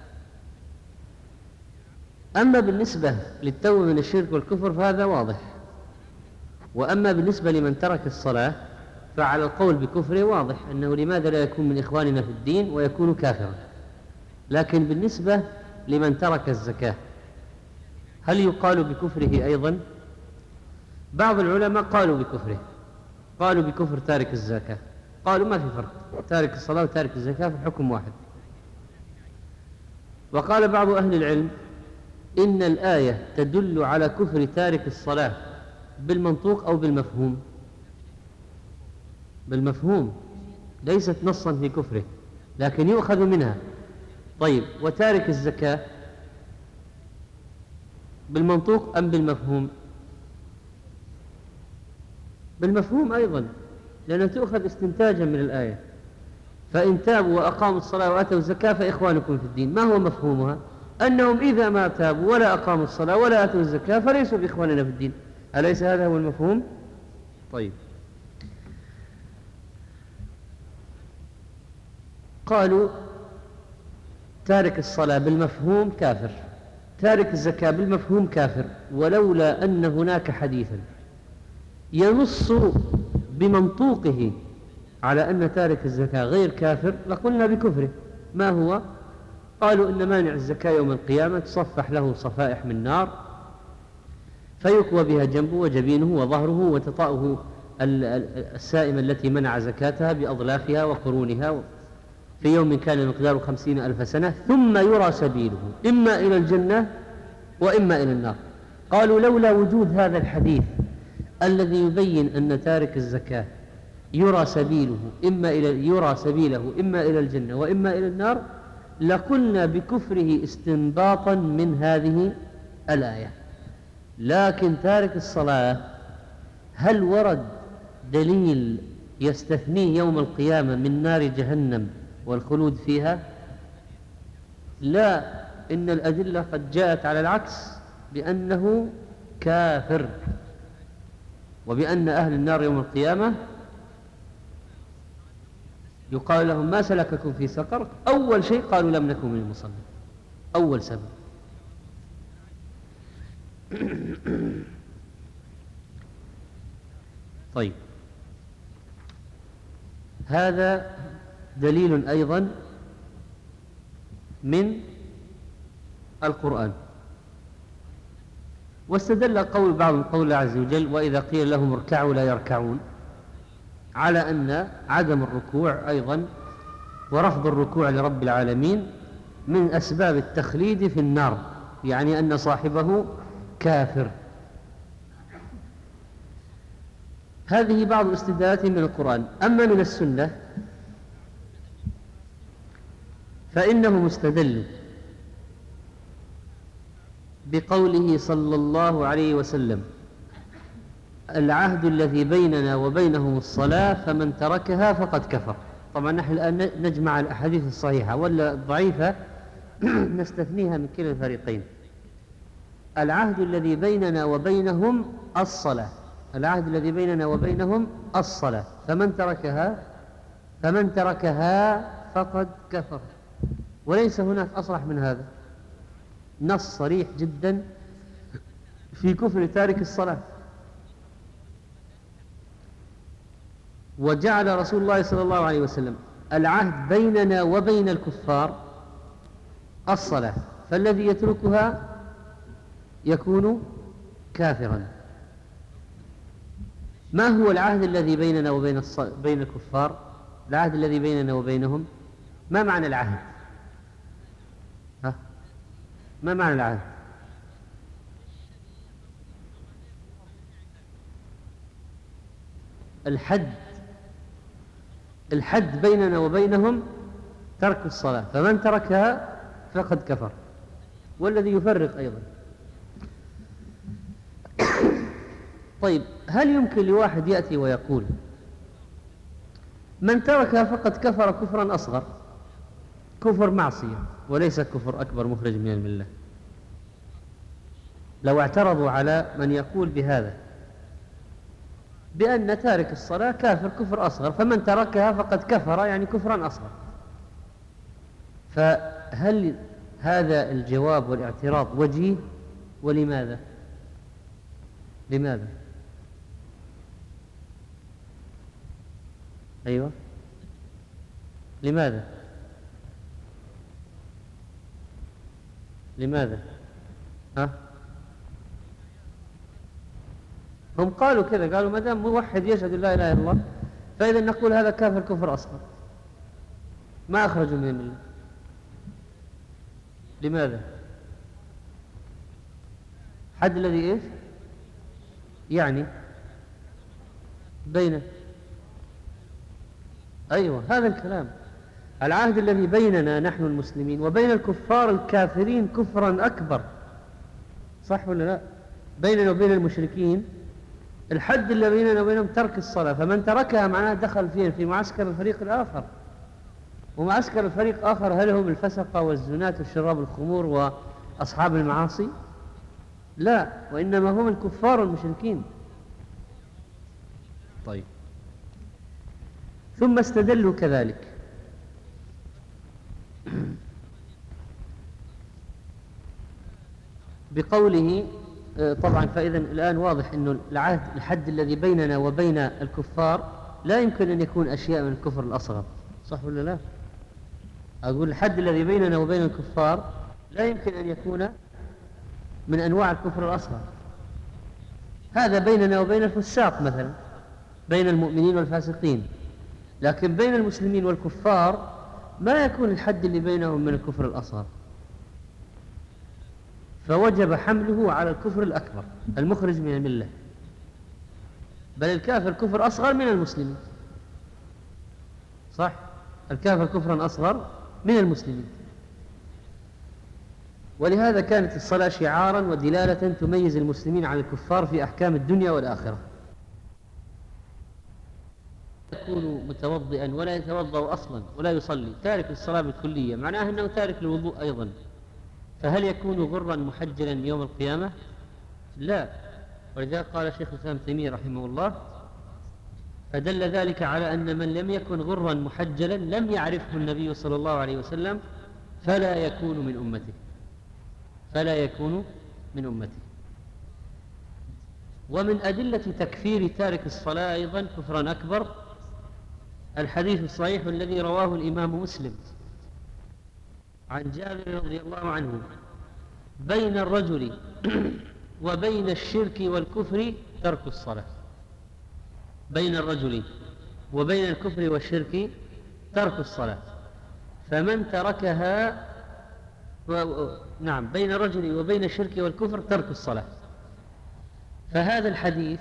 أما بالنسبة للتوبة من الشرك والكفر فهذا واضح. وأما بالنسبة لمن ترك الصلاة فعلى القول بكفره واضح أنه لماذا لا يكون من إخواننا في الدين ويكون كافرا. لكن بالنسبة لمن ترك الزكاة هل يقال بكفره أيضا؟ بعض العلماء قالوا بكفره، قالوا بكفر تارك الزكاة، قالوا ما في فرق، تارك الصلاة وتارك الزكاة في الحكم واحد. وقال بعض أهل العلم إن الآية تدل على كفر تارك الصلاة بالمنطوق أو بالمفهوم، بالمفهوم ليست نصا في كفره لكن يؤخذ منها. طيب وتارك الزكاة بالمنطوق أم بالمفهوم؟ بالمفهوم أيضا، لأنها تؤخذ استنتاجا من الآية، فإن تابوا وأقاموا الصلاة وآتوا الزكاة فإخوانكم في الدين. ما هو مفهومها؟ أنهم إذا ما تابوا ولا أقاموا الصلاة ولا آتوا الزكاة فليسوا بإخواننا في الدين. أليس هذا هو المفهوم؟ طيب قالوا تارك الصلاة بالمفهوم كافر، تارك الزكاة بالمفهوم كافر، ولولا أن هناك حديثا ينص بمنطوقه على أن تارك الزكاة غير كافر لقلنا بكفره. ما هو؟ قالوا إن مانع الزكاة يوم القيامة تصفح له صفائح من نار فيكوى بها جنبه وجبينه وظهره وتطأه السائمة التي منع زكاتها بأضلافها وقرونها في يوم كان مقداره خمسين ألف سنة، ثم يرى سبيله إما إلى الجنة وإما إلى النار. قالوا لولا وجود هذا الحديث الذي يبين أن تارك الزكاة يرى سبيله إما إلى يرى سبيله إما إلى الجنة وإما إلى النار لقلنا بكفره استنباطا من هذه الآية. لكن تارك الصلاة هل ورد دليل يستثنيه يوم القيامة من نار جهنم والخلود فيها؟ لا، إن الأدلة قد جاءت على العكس بأنه كافر، وبأن أهل النار يوم القيامة يقال لهم ما سلككم في سقر؟ أول شيء قالوا لم نكن من المصلين، أول سبب. طيب هذا دليل أيضا من القرآن. واستدل قول بعض قول الله عز وجل وإذا قيل لهم اركعوا لا يركعون على أن عدم الركوع أيضا ورفض الركوع لرب العالمين من أسباب التخليد في النار، يعني أن صاحبه كافر. هذه بعض الاستدلالات من القرآن. أما من السنة فإنه مستدل بقوله صلى الله عليه وسلم العهد الذي بيننا وبينهم الصلاة فمن تركها فقد كفر. طبعا نحن الآن نجمع الأحاديث الصحيحة ولا الضعيفة نستثنيها من كلا الفريقين. العهد الذي بيننا وبينهم الصلاة، العهد الذي بيننا وبينهم الصلاة، فمن تركها فمن تركها فقد كفر. وليس هناك أصرح من هذا، نص صريح جدا في كفر تارك الصلاة. وجعل رسول الله صلى الله عليه وسلم العهد بيننا وبين الكفار الصلاة، فالذي يتركها يكون كافرا. ما هو العهد الذي بيننا وبين الص... بين الكفار؟ العهد الذي بيننا وبينهم، ما معنى العهد؟ ها؟ ما معنى العهد؟ الحد، الحد بيننا وبينهم ترك الصلاة، فمن تركها فقد كفر. والذي يفرق أيضا. طيب هل يمكن لواحد يأتي ويقول من تركها فقد كفر كفرا أصغر، كفر معصية وليس كفر أكبر مخرج من الملة؟ لو اعترضوا على من يقول بهذا بأن تارك الصلاة كافر كفر أصغر، فمن تركها فقد كفر يعني كفرا أصغر، فهل هذا الجواب والاعتراض وجيه؟ ولماذا؟ لماذا؟ أيوة. لماذا؟ لماذا؟ ها؟ هم قالوا كذا، قالوا ما دام موحد يشهد لا إله إلا الله فإذا نقول هذا كافر كفر أصغر، ما أخرجوا من الملة. لماذا؟ حد الذي إيش؟ يعني بين، أيوة هذا الكلام، العهد الذي بيننا نحن المسلمين وبين الكفار الكافرين كفرا أكبر، صح ولا لا؟ بيننا وبين المشركين الحد اللي بيننا وبينهم ترك الصلاة، فمن تركها معناه دخل فيه في معسكر الفريق الآخر، ومعسكر الفريق الآخر هل هم الفسقة والزناة والشراب الخمور وأصحاب المعاصي؟ لا، وإنما هم الكفار المشركين. طيب، ثم استدلوا كذلك بقوله طبعا، فإذا الآن واضح أنه العهد الحد الذي بيننا وبين الكفار لا يمكن أن يكون أشياء من الكفر الأصغر، صح ولا لا؟ أقول الحد الذي بيننا وبين الكفار لا يمكن أن يكون من أنواع الكفر الأصغر، هذا بيننا وبين الفساق مثلا، بين المؤمنين والفاسقين، لكن بين المسلمين والكفار ما يكون الحد اللي بينهم من الكفر الأصغر، فوجب حمله على الكفر الأكبر المخرج من الملة، بل الكافر كفر أصغر من المسلمين، صح؟ الكافر كفرا أصغر من المسلمين، ولهذا كانت الصلاة شعارا ودلالة تميز المسلمين عن الكفار في أحكام الدنيا والآخرة. يكون متوضئا ولا يتوضأ أصلا ولا يصلي، تارك الصلاة بالكلية، معناه أنه تارك الوضوء أيضا، فهل يكون غرا محجلا يوم القيامة؟ لا، ولذلك قال شيخ الإسلام ابن تيمية رحمه الله: فدل ذلك على أن من لم يكن غرا محجلا لم يعرفه النبي صلى الله عليه وسلم فلا يكون من أمته، فلا يكون من أمته. ومن أدلة تكفير تارك الصلاة أيضا كفرا أكبر الحديث الصحيح الذي رواه الإمام مسلم عن جابر رضي الله عنه: بين الرجل وبين الشرك والكفر ترك الصلاة، بين الرجل وبين الكفر والشرك ترك الصلاة، فمن تركها و... نعم، بين الرجل وبين الشرك والكفر ترك الصلاة. فهذا الحديث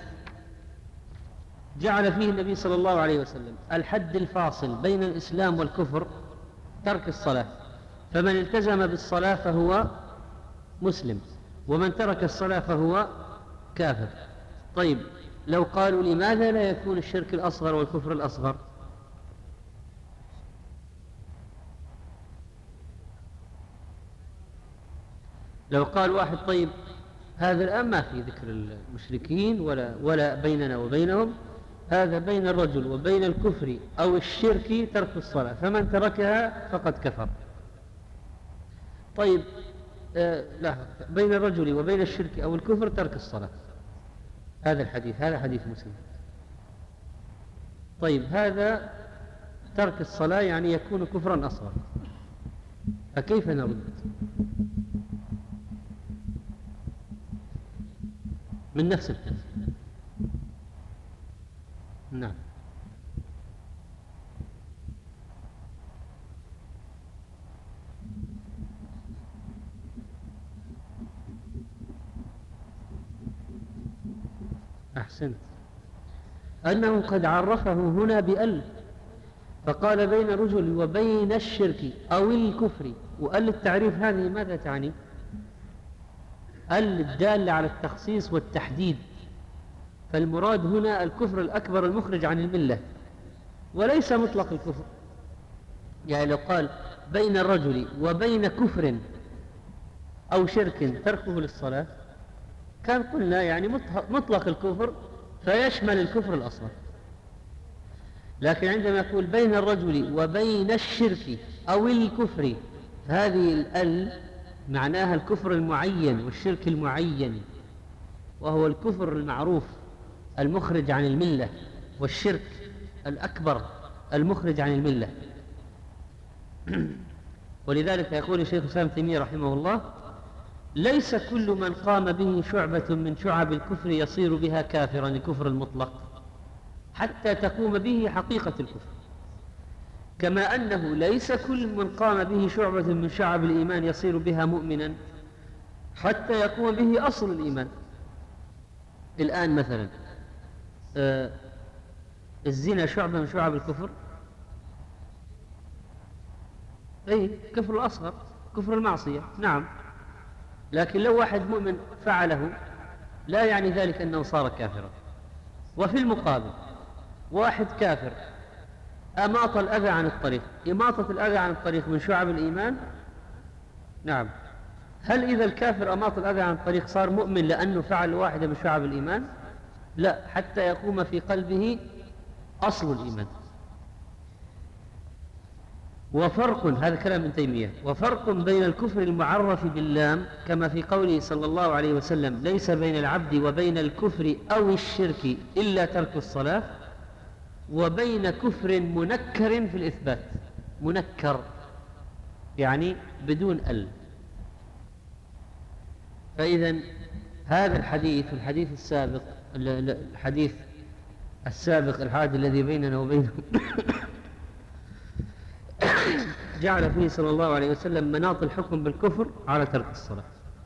جعل فيه النبي صلى الله عليه وسلم الحد الفاصل بين الإسلام والكفر ترك الصلاة، فمن التزم بالصلاة فهو مسلم، ومن ترك الصلاة فهو كافر. طيب، لو قالوا لماذا لا يكون الشرك الأصغر والكفر الأصغر؟ لو قال واحد: طيب هذا الآن ما في ذكر المشركين ولا, ولا بيننا وبينهم، هذا بين الرجل وبين الكفر أو الشرك ترك الصلاة، فمن تركها فقد كفر. طيب آه لا، بين الرجل وبين الشرك أو الكفر ترك الصلاة، هذا الحديث، هذا حديث مسلم. طيب، هذا ترك الصلاة يعني يكون كفرا أصغر، فكيف نرد؟ من نفس الحديث. نعم. أحسنت، أنه قد عرفه هنا بأل، فقال بين الرجل وبين الشرك أو الكفر، وأل التعريف هذه ماذا تعني؟ أل الدالة على التخصيص والتحديد، فالمراد هنا الكفر الأكبر المخرج عن الملة وليس مطلق الكفر. يعني لو قال بين الرجل وبين كفر أو شرك تركه للصلاة كان قلنا يعني مطلق الكفر فيشمل الكفر الأصغر، لكن عندما يقول بين الرجل وبين الشرك أو الكفر، هذه الأل معناها الكفر المعين والشرك المعين، وهو الكفر المعروف المخرج عن الملة، والشرك الأكبر المخرج عن الملة. ولذلك يقول الشيخ الإسلام ابن تيمية رحمه الله: ليس كل من قام به شعبة من شعب الكفر يصير بها كافرا، الكفر المطلق، حتى تقوم به حقيقة الكفر، كما أنه ليس كل من قام به شعبة من شعب الإيمان يصير بها مؤمنا حتى يقوم به أصل الإيمان. الآن مثلا آه الزنا شعبة من شعب الكفر، أي كفر الأصغر، كفر المعصية، نعم، لكن لو واحد مؤمن فعله لا يعني ذلك أنه صار كافرا. وفي المقابل واحد كافر أماط الأذى عن الطريق، إماطة الأذى عن الطريق من شعب الإيمان، نعم. هل إذا الكافر أماط الأذى عن الطريق صار مؤمن لأنه فعل واحدة من شعب الإيمان؟ لا، حتى يقوم في قلبه أصل الإيمان. وفرق، هذا كلام ابن تيمية، وفرق بين الكفر المعرف باللام كما في قوله صلى الله عليه وسلم: ليس بين العبد وبين الكفر أو الشرك إلا ترك الصلاة، وبين كفر منكر في الإثبات. منكر يعني بدون ال. فإذا هذا الحديث الحديث السابق الحديث السابق الحادث الذي بيننا وبينه جعل فيه صلى الله عليه وسلم مناط الحكم بالكفر على ترك الصلاة.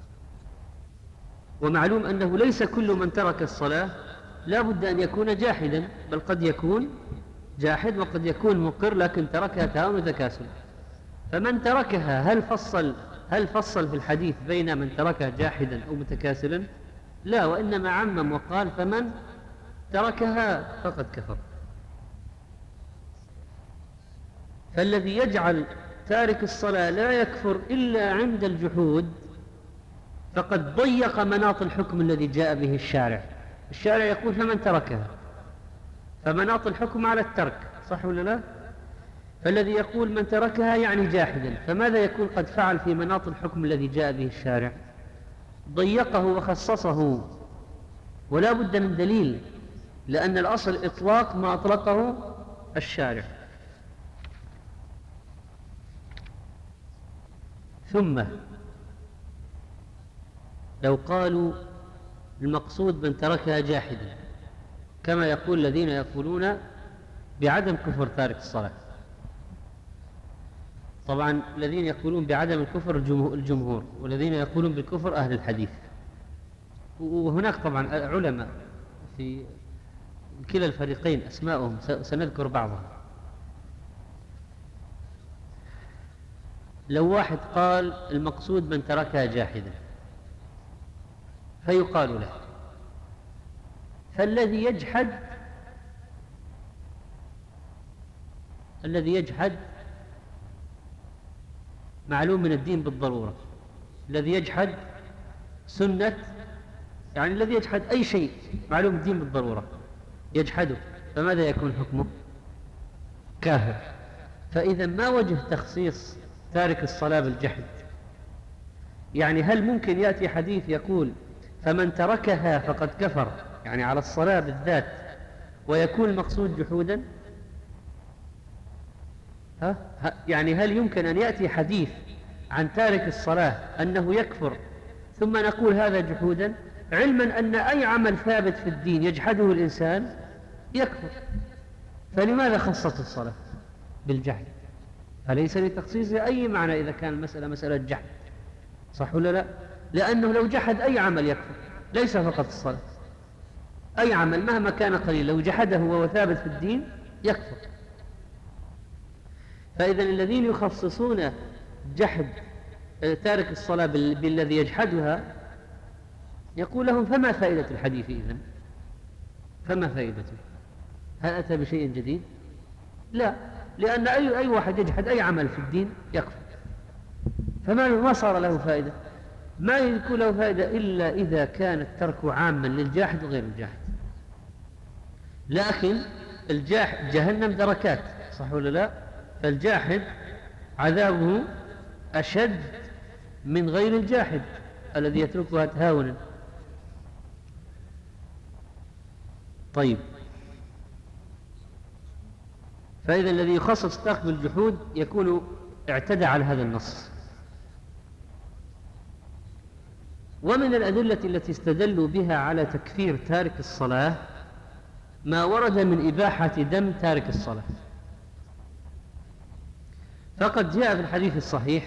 ومعلوم أنه ليس كل من ترك الصلاة لا بد أن يكون جاحدا، بل قد يكون جاحد وقد يكون مقر لكن تركها تهاون وتكاسل. فمن تركها هل فصل هل فصل في الحديث بين من تركها جاحدا أو متكاسلا؟ لا، وإنما عمم وقال: فمن تركها فقد كفر. فالذي يجعل تارك الصلاة لا يكفر إلا عند الجحود فقد ضيق مناط الحكم الذي جاء به الشارع. الشارع يقول: فمن تركها، فمناط الحكم على الترك، صح ولا لا؟ فالذي يقول من تركها يعني جاحدا، فماذا يكون قد فعل في مناط الحكم الذي جاء به الشارع؟ ضيقه وخصصه، ولا بد من دليل، لأن الأصل إطلاق ما أطلقه الشارع. ثم لو قالوا المقصود من تركها جاحدا، كما يقول الذين يقولون بعدم كفر تارك الصلاة. طبعا الذين يقولون بعدم الكفر الجمهور، والذين يقولون بالكفر أهل الحديث. وهناك طبعا علماء في كلا الفريقين أسماءهم سنذكر بعضهم. لو واحد قال المقصود من تركها جاحدا، فيقال له: فالذي يجحد الذي يجحد معلوم من الدين بالضرورة. الذي يجحد سنة، يعني الذي يجحد أي شيء معلوم الدين بالضرورة يجحده، فماذا يكون حكمه؟ كافر. فإذا ما وجه تخصيص تارك الصلاة بالجحد؟ يعني هل ممكن يأتي حديث يقول فمن تركها فقد كفر، يعني على الصلاة بالذات، ويكون المقصود جحودا؟ ها؟ يعني هل يمكن أن يأتي حديث عن تارك الصلاة أنه يكفر ثم نقول هذا جحودا، علما أن أي عمل ثابت في الدين يجحده الإنسان يكفر؟ فلماذا خصصت الصلاة بالجحد؟ فليس لتخصيص أي معنى إذا كان المسألة مسألة جحد، صح ولا لا؟ لأنه لو جحد أي عمل يكفر، ليس فقط الصلاة، أي عمل مهما كان قليل لو جحده وهو ثابت في الدين يكفر. فإذا الذين يخصصون جحد تارك الصلاة بالذي يجحدها يقول لهم: فما فائدة الحديث إذن؟ فما فائدته؟ هل أتى بشيء جديد؟ لا، لأن أي, أي واحد يجحد أي عمل في الدين يكفر، فما ما صار له فائدة. ما يكون له فائدة إلا إذا كان الترك عاما للجاحد وغير الجاحد. لكن الجاحد جهنم دركات، صح ولا لا؟ فالجاحد عذابه أشد من غير الجاحد الذي يتركها تهاونا. طيب، فإذا الذي يخصص الطلاق بالجحود يكون اعتدى على هذا النص. ومن الأدلة التي استدلوا بها على تكفير تارك الصلاة ما ورد من إباحة دم تارك الصلاة. فقد جاء في الحديث الصحيح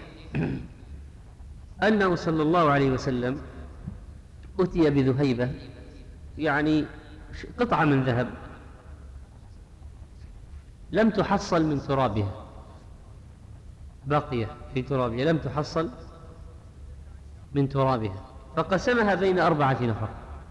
أنه صلى الله عليه وسلم أتي بذهيبة، يعني قطعة من ذهب لم تحصل من ترابها، بقية في ترابها لم تحصل من ترابها، فقسمها بين أربعة نفر.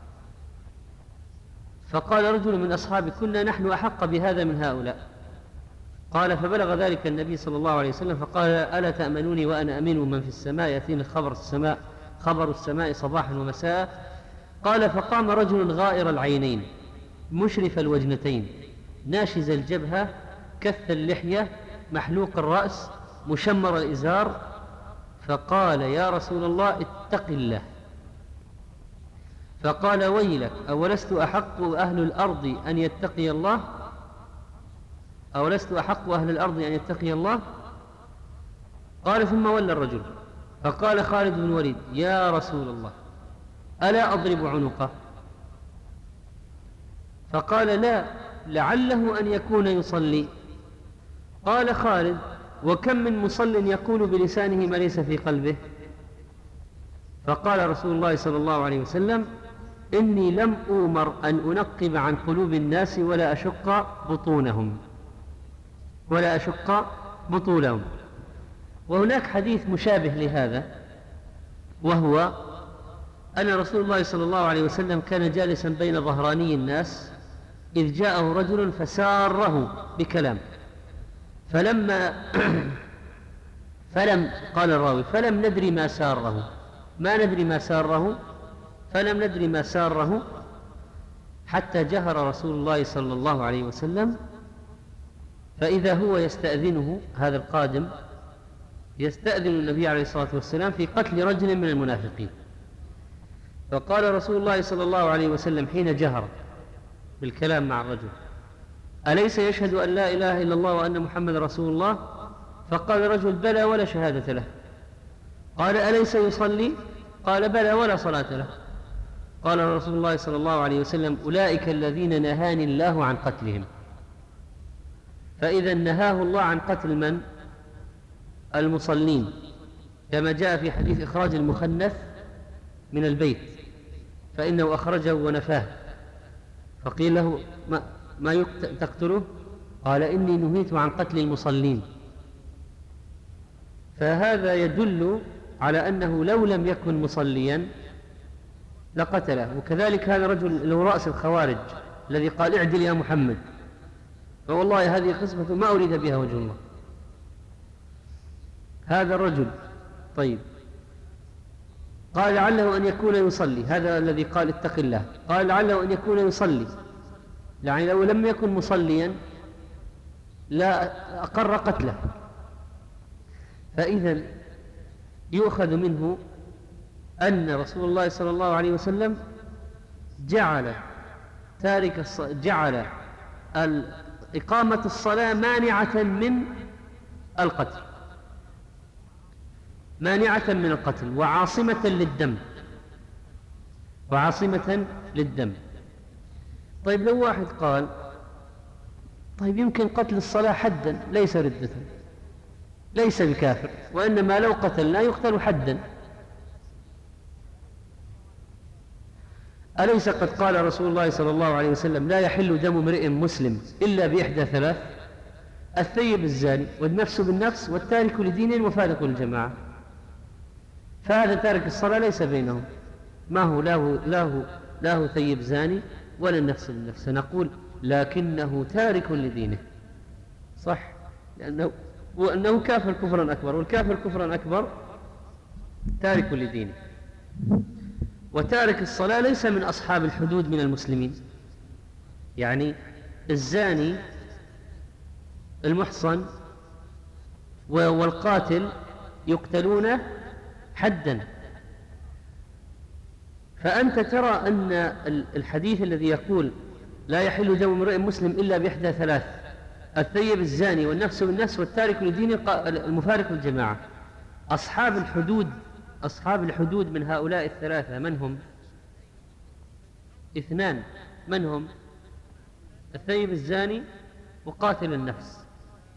فقال رجل من أصحابه: كنا نحن أحق بهذا من هؤلاء. قال: فبلغ ذلك النبي صلى الله عليه وسلم فقال: ألا تأمنوني وأنا أمين من في السماء يأتيني خبر السماء خبر السماء صباحا ومساء. قال: فقام رجل غائر العينين مشرف الوجنتين ناشز الجبهة كث اللحية محلوق الرأس مشمر الإزار، فقال: يا رسول الله اتق الله. فقال: ويلك، أولست أحق أهل الأرض أن يتقي الله أولست أحق أهل الأرض أن يتقي الله؟ قال: ثم ولى الرجل فقال خالد بن الوليد: يا رسول الله ألا أضرب عنقه؟ فقال: لا، لعله أن يكون يصلي. قال خالد: وكم من مصل يقول بلسانه ما ليس في قلبه؟ فقال رسول الله صلى الله عليه وسلم: إني لم أؤمر أن أنقب عن قلوب الناس ولا أشق بطونهم ولا أشق بطولهم. وهناك حديث مشابه لهذا، وهو أن رسول الله صلى الله عليه وسلم كان جالسا بين ظهراني الناس إذ جاءه رجل فساره بكلام، فلما فلم قال الراوي: فلم ندري ما ساره ما ندري ما ساره فلم ندري ما ساره حتى جهر رسول الله صلى الله عليه وسلم، فإذا هو يستأذنه، هذا القادم يستأذن النبي عليه الصلاة والسلام في قتل رجل من المنافقين. فقال رسول الله صلى الله عليه وسلم حين جهر بالكلام مع الرجل: أليس يشهد أن لا إله إلا الله وأن محمد رسول الله؟ فقال الرجل: بلى ولا شهادة له. قال: أليس يصلي؟ قال: بلى ولا صلاة له. قال رسول الله صلى الله عليه وسلم: أولئك الذين نهاني الله عن قتلهم. فإذا نهاه الله عن قتل من؟ المصلين، كما جاء في حديث إخراج المخنث من البيت، فإنه أخرجه ونفاه، فقيل له: ما, ما تقتله؟ قال: إني نهيت عن قتل المصلين. فهذا يدل على أنه لو لم يكن مصليا لقتله. وكذلك هذا الرجل له رأس الخوارج الذي قال: اعدل يا محمد، فوالله هذه قسمة ما أريد بها وجه الله. هذا الرجل طيب قال: لعله أن يكون يصلي، هذا الذي قال اتق الله، قال: لعله أن يكون يصلي، يعني لو لم يكن مصليا لا أقر قتله. فإذا يؤخذ منه أن رسول الله صلى الله عليه وسلم جعل تارك الص... جعل إقامة الصلاة مانعة من القتل مانعة من القتل وعاصمة للدم وعاصمة للدم. طيب لو واحد قال: طيب يمكن قتل الصلاة حدا ليس ردة، ليس بكافر، وإنما لو قتل لا يقتل حدا. أليس قد قال رسول الله صلى الله عليه وسلم: لا يحل دم امرئ مسلم إلا بإحدى ثلاث: الثيب الزاني والنفس بالنفس والتارك لدين وفارق الجماعة. فهذا تارك الصلاة ليس بينهم، ما هو له, له, له ثيب زاني ولا النفس بالنفس، نقول لكنه تارك لدينه، صح، لأنه وأنه كافر كفرا أكبر، والكافر كفرا أكبر تارك لدينه. وتارك الصلاة ليس من أصحاب الحدود من المسلمين، يعني الزاني المحصن والقاتل يقتلون حدا. فأنت ترى أن الحديث الذي يقول لا يحل دم امرئ مسلم إلا بإحدى ثلاث: الثيب الزاني والنفس بالنفس والتارك لدين المفارق للجماعة. أصحاب الحدود أصحاب الحدود من هؤلاء الثلاثة من هم؟ اثنان، من هم؟ الثيب الزاني وقاتل النفس.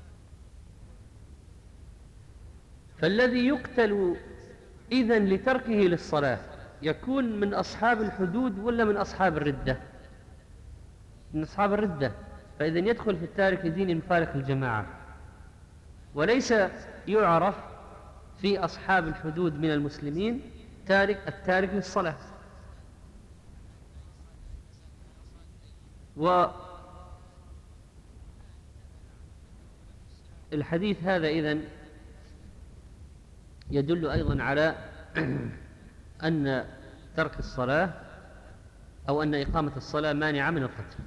فالذي يقتل إذن لتركه للصلاة يكون من أصحاب الحدود ولا من أصحاب الردة؟ من أصحاب الردة، فإذن يدخل في التارك لدين المفارق الجماعة. وليس يعرف في أصحاب الحدود من المسلمين تارك التارك للصلاة. والحديث هذا إذن يدل أيضا على أن ترك الصلاة أو أن إقامة الصلاة مانعة من القتل.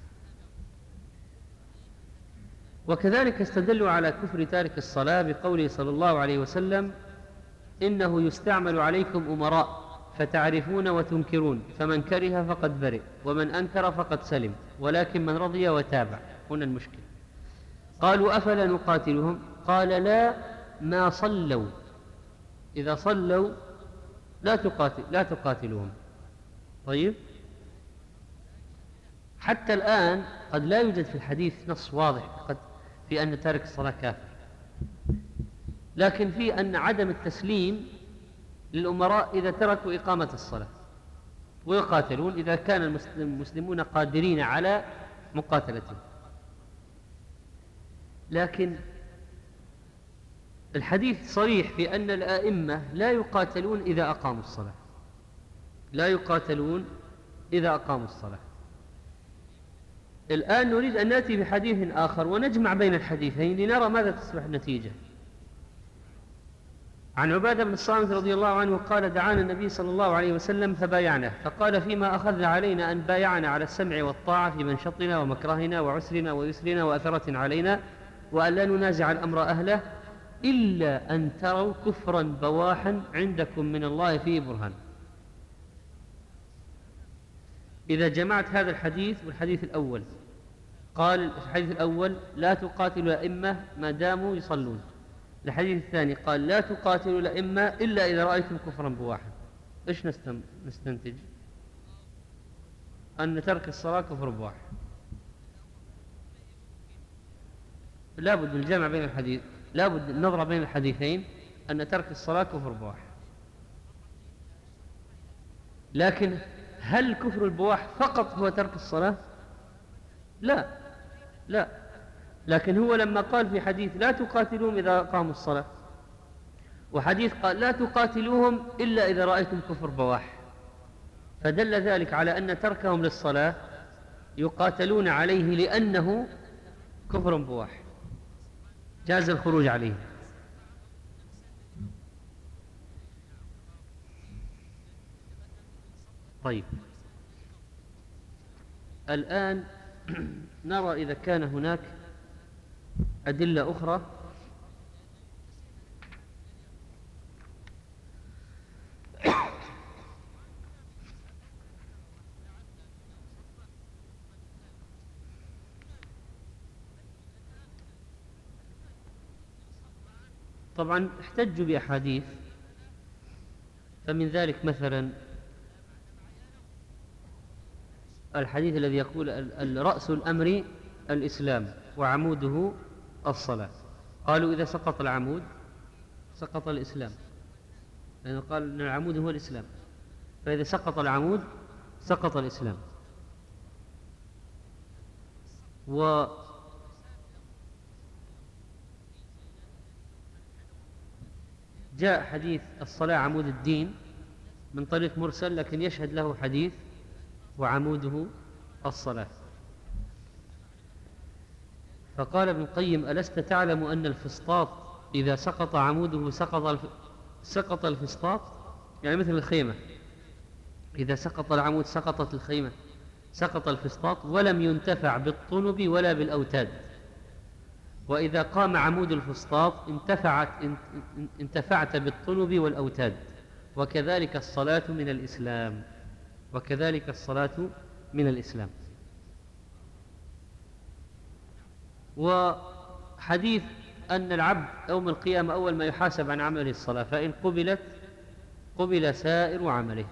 وكذلك استدلوا على كفر تارك الصلاة بقوله صلى الله عليه وسلم: إنه يستعمل عليكم أمراء فتعرفون وتنكرون، فمن كره فقد برئ ومن أنكر فقد سلم، ولكن من رضي وتابع. هنا المشكلة. قالوا: أفلا نقاتلهم؟ قال: لا، ما صلوا. إذا صلوا لا تقاتل لا تقاتلهم. طيب، حتى الآن قد لا يوجد في الحديث نص واضح قد في أن تارك الصلاة كافر، لكن في أن عدم التسليم للأمراء إذا تركوا إقامة الصلاة، ويقاتلون إذا كان المسلمون قادرين على مقاتلتهم. لكن الحديث صريح في أن الآئمة لا يقاتلون إذا أقاموا الصلاة، لا يقاتلون إذا أقاموا الصلاة. الآن نريد أن نأتي بحديث آخر ونجمع بين الحديثين لنرى ماذا تصبح النتيجة. عن عبادة بن الصامت رضي الله عنه قال: دعانا النبي صلى الله عليه وسلم فبايعناه، فقال: فيما أخذ علينا أن بايعنا على السمع والطاعة في منشطنا ومكرهنا وعسرنا ويسرنا وأثرة علينا، وأن لا ننازع الأمر أهله إلا أن تروا كفرا بواحا عندكم من الله فيه برهان. إذا جمعت هذا الحديث والحديث الأول، قال الحديث الأول: لا تقاتلوا الأئمة ما داموا يصلون. الحديث الثاني قال: لا تقاتلوا الأئمة إلا إذا رأيتم كفرا بواحا. إيش نستنتج؟ أن ترك الصلاة كفر بواح. لا بد من الجمع بين الحديث، لا بد النظر بين الحديثين، أن ترك الصلاة كفر بواح. لكن هل كفر البواح فقط هو ترك الصلاة؟ لا لا لكن هو لما قال في حديث: لا تقاتلوهم إذا قاموا الصلاة، وحديث قال: لا تقاتلوهم إلا إذا رأيتم كفر بواح، فدل ذلك على أن تركهم للصلاة يقاتلون عليه لأنه كفر بواح، جاز الخروج عليه. طيب، الآن نرى إذا كان هناك أدلة أخرى طبعا احتجوا بأحاديث، فمن ذلك مثلا الحديث الذي يقول: رأس الأمر الإسلام وعموده الصلاة. قالوا: إذا سقط العمود سقط الإسلام، لأنه قال أن العمود هو الإسلام، فإذا سقط العمود سقط الإسلام. و جاء حديث الصلاة عمود الدين من طريق مرسل، لكن يشهد له حديث: وعموده الصلاة. فقال ابن القيم: ألست تعلم أن الفسطاط إذا سقط عموده سقط الف... سقط الفسطاط؟ يعني مثل الخيمة، إذا سقط العمود سقطت الخيمة، سقط الفسطاط، ولم ينتفع بالطنب ولا بالأوتاد. وإذا قام عمود الفسطاط انتفعت انتفعت بالطنب والأوتاد. وكذلك الصلاة من الإسلام وكذلك الصلاة من الإسلام. وحديث أن العبد يوم القيامة أول ما يحاسب عن عمله الصلاة، فإن قبلت قبل سائر عمله،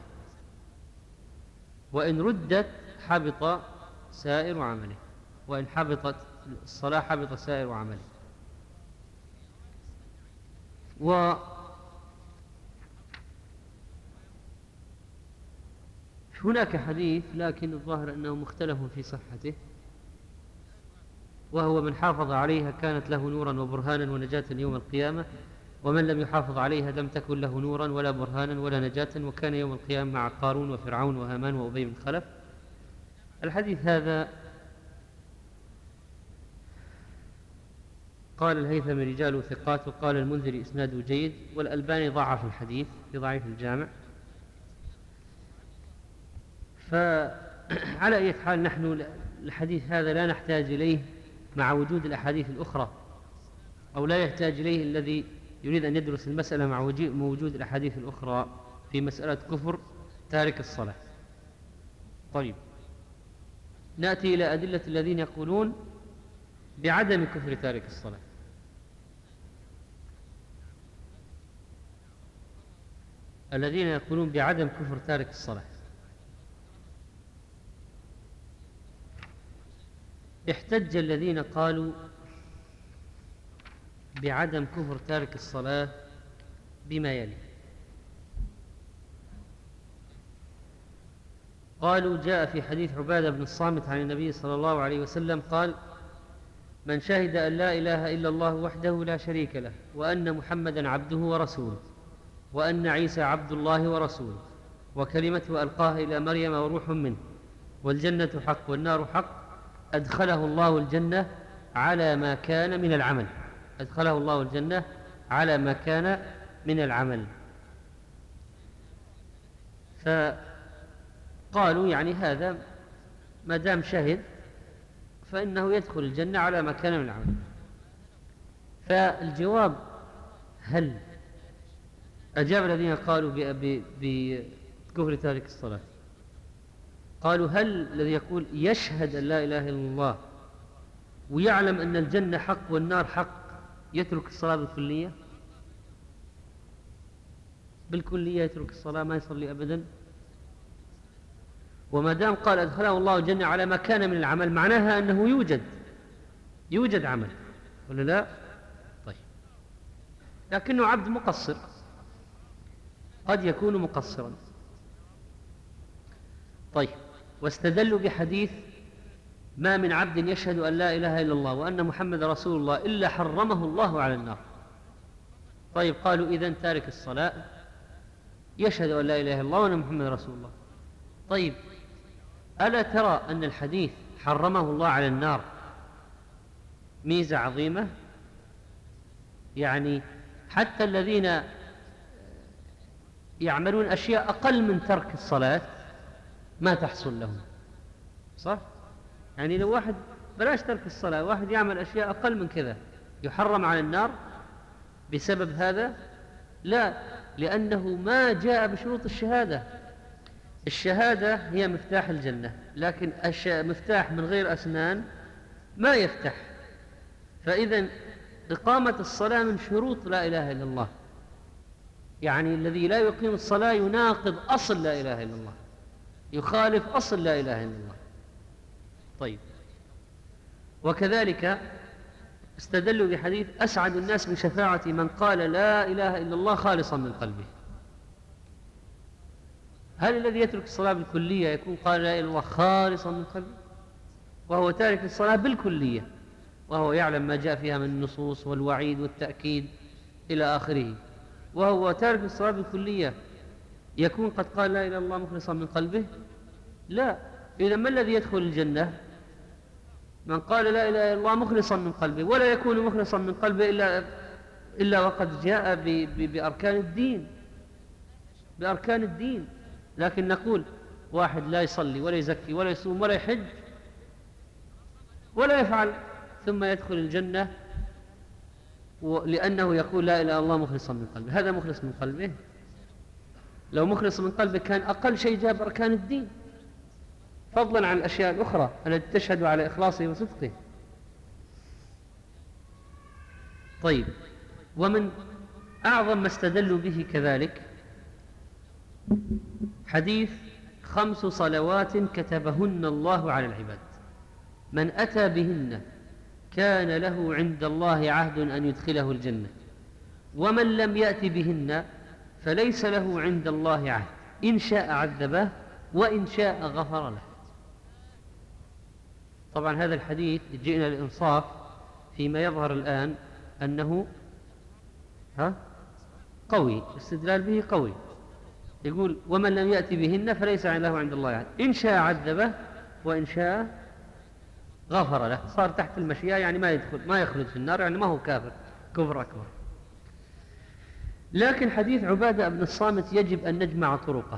وإن ردت حبط سائر عمله، وإن حبطت الصلاة حبط سائر عمله. وهناك حديث لكن الظاهر أنه مختلف في صحته، وهو من حافظ عليها كانت له نورا وبرهانا ونجاة يوم القيامة، ومن لم يحافظ عليها لم تكن له نورا ولا برهانا ولا نجاة، وكان يوم القيامة مع قارون وفرعون وهامان وأبي بن خلف. الحديث هذا قال الهيثمي رجاله ثقات، وقال المنذري إسناده جيد، والألباني ضعف الحديث في ضعيف الجامع. فعلى أي حال نحن الحديث هذا لا نحتاج إليه مع وجود الأحاديث الأخرى، أو لا يحتاج إليه الذي يريد أن يدرس المسألة مع وجود الأحاديث الأخرى في مسألة كفر تارك الصلاة. طيب، نأتي إلى أدلة الذين يقولون بعدم كفر تارك الصلاة. الذين يقولون بعدم كفر تارك الصلاة احتج الذين قالوا بعدم كفر تارك الصلاة بما يلي. قالوا جاء في حديث عبادة بن الصامت عن النبي صلى الله عليه وسلم قال: من شهد أن لا إله إلا الله وحده لا شريك له، وأن محمدا عبده ورسوله، وأن عيسى عبد الله ورسوله، وكلمته ألقاها إلى مريم وروح منه، والجنة حق والنار حق، أدخله الله الجنة على ما كان من العمل. أدخله الله الجنة على ما كان من العمل. فقالوا يعني هذا ما دام شهد فإنه يدخل الجنة على ما كان من العمل. فالجواب: هل أجاب الذين قالوا بكفر تارك الصلاة، قالوا: هل الذي يقول يشهد أن لا إله إلا الله ويعلم أن الجنة حق والنار حق يترك الصلاة بالكلية؟ بالكلية يترك الصلاة، ما يصلي أبدا. وما دام قال أدخله الله الجنة على ما كان من العمل، معناها أنه يوجد يوجد عمل، ولا لا؟ طيب، لكنه عبد مقصر، قد يكون مقصرا. طيب، واستدلوا بحديث: ما من عبد يشهد أن لا إله إلا الله وأن محمد رسول الله إلا حرمه الله على النار. طيب، قالوا إذن تارك الصلاة يشهد أن لا إله إلا الله وأن محمد رسول الله. طيب، ألا ترى أن الحديث حرمه الله على النار ميزة عظيمة؟ يعني حتى الذين يعملون أشياء أقل من ترك الصلاة ما تحصل لهم، صح؟ يعني لو واحد بلاش ترك الصلاة، واحد يعمل أشياء أقل من كذا يحرم على النار بسبب هذا؟ لا، لأنه ما جاء بشروط الشهادة. الشهادة هي مفتاح الجنة، لكن مفتاح من غير أسنان ما يفتح. فإذن إقامة الصلاة من شروط لا إله إلا الله، يعني الذي لا يقيم الصلاة يناقض أصل لا إله إلا الله، يخالف أصل لا إله إلا الله. طيب، وكذلك استدلوا بحديث: أسعد الناس بشفاعة من قال لا إله إلا الله خالصا من قلبه. هل الذي يترك الصلاة بالكلية يكون قال لا إله إلا الله خالصا من قلبه، وهو تارك الصلاة بالكلية، وهو يعلم ما جاء فيها من النصوص والوعيد والتأكيد إلى آخره، وهو تارك الصلاة بالكلية، يكون قد قال لا إله إلا الله مخلصا من قلبه؟ لا. إذا ما الذي يدخل الجنة؟ من قال لا إله إلا الله مخلصا من قلبه، ولا يكون مخلصا من قلبه إلا, إلا وقد جاء ب ب بأركان الدين بأركان الدين. لكن نقول واحد لا يصلي ولا يزكي ولا يصوم ولا يحج ولا يفعل، ثم يدخل الجنة لأنه يقول لا إله إلا الله مخلصا من قلبه. هذا مخلص من قلبه؟ لو مخلص من قلبه كان أقل شيء جاب أركان الدين، فضلا عن الأشياء الأخرى التي تشهد على إخلاصه وصدقه. طيب، ومن أعظم ما استدلوا به كذلك حديث خمس صلوات كتبهن الله على العباد، من أتى بهن كان له عند الله عهد أن يدخله الجنة، ومن لم يأت بهن فليس له عند الله عهد، إن شاء عذبه وإن شاء غفر له. طبعا هذا الحديث جئنا للإنصاف فيما يظهر الآن أنه ها قوي، استدلال به قوي. يقول ومن لم يأتي بهن فليس له عند الله عهد، إن شاء عذبه وإن شاء غفر له، صار تحت المشيئة، يعني ما يدخل ما يخلد في النار، يعني ما هو كافر كفر أكبر. لكن حديث عبادة بن الصامت يجب أن نجمع طرقه،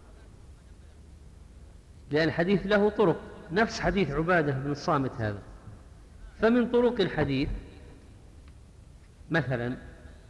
لأن الحديث له طرق نفس حديث عبادة بن الصامت هذا. فمن طرق الحديث مثلا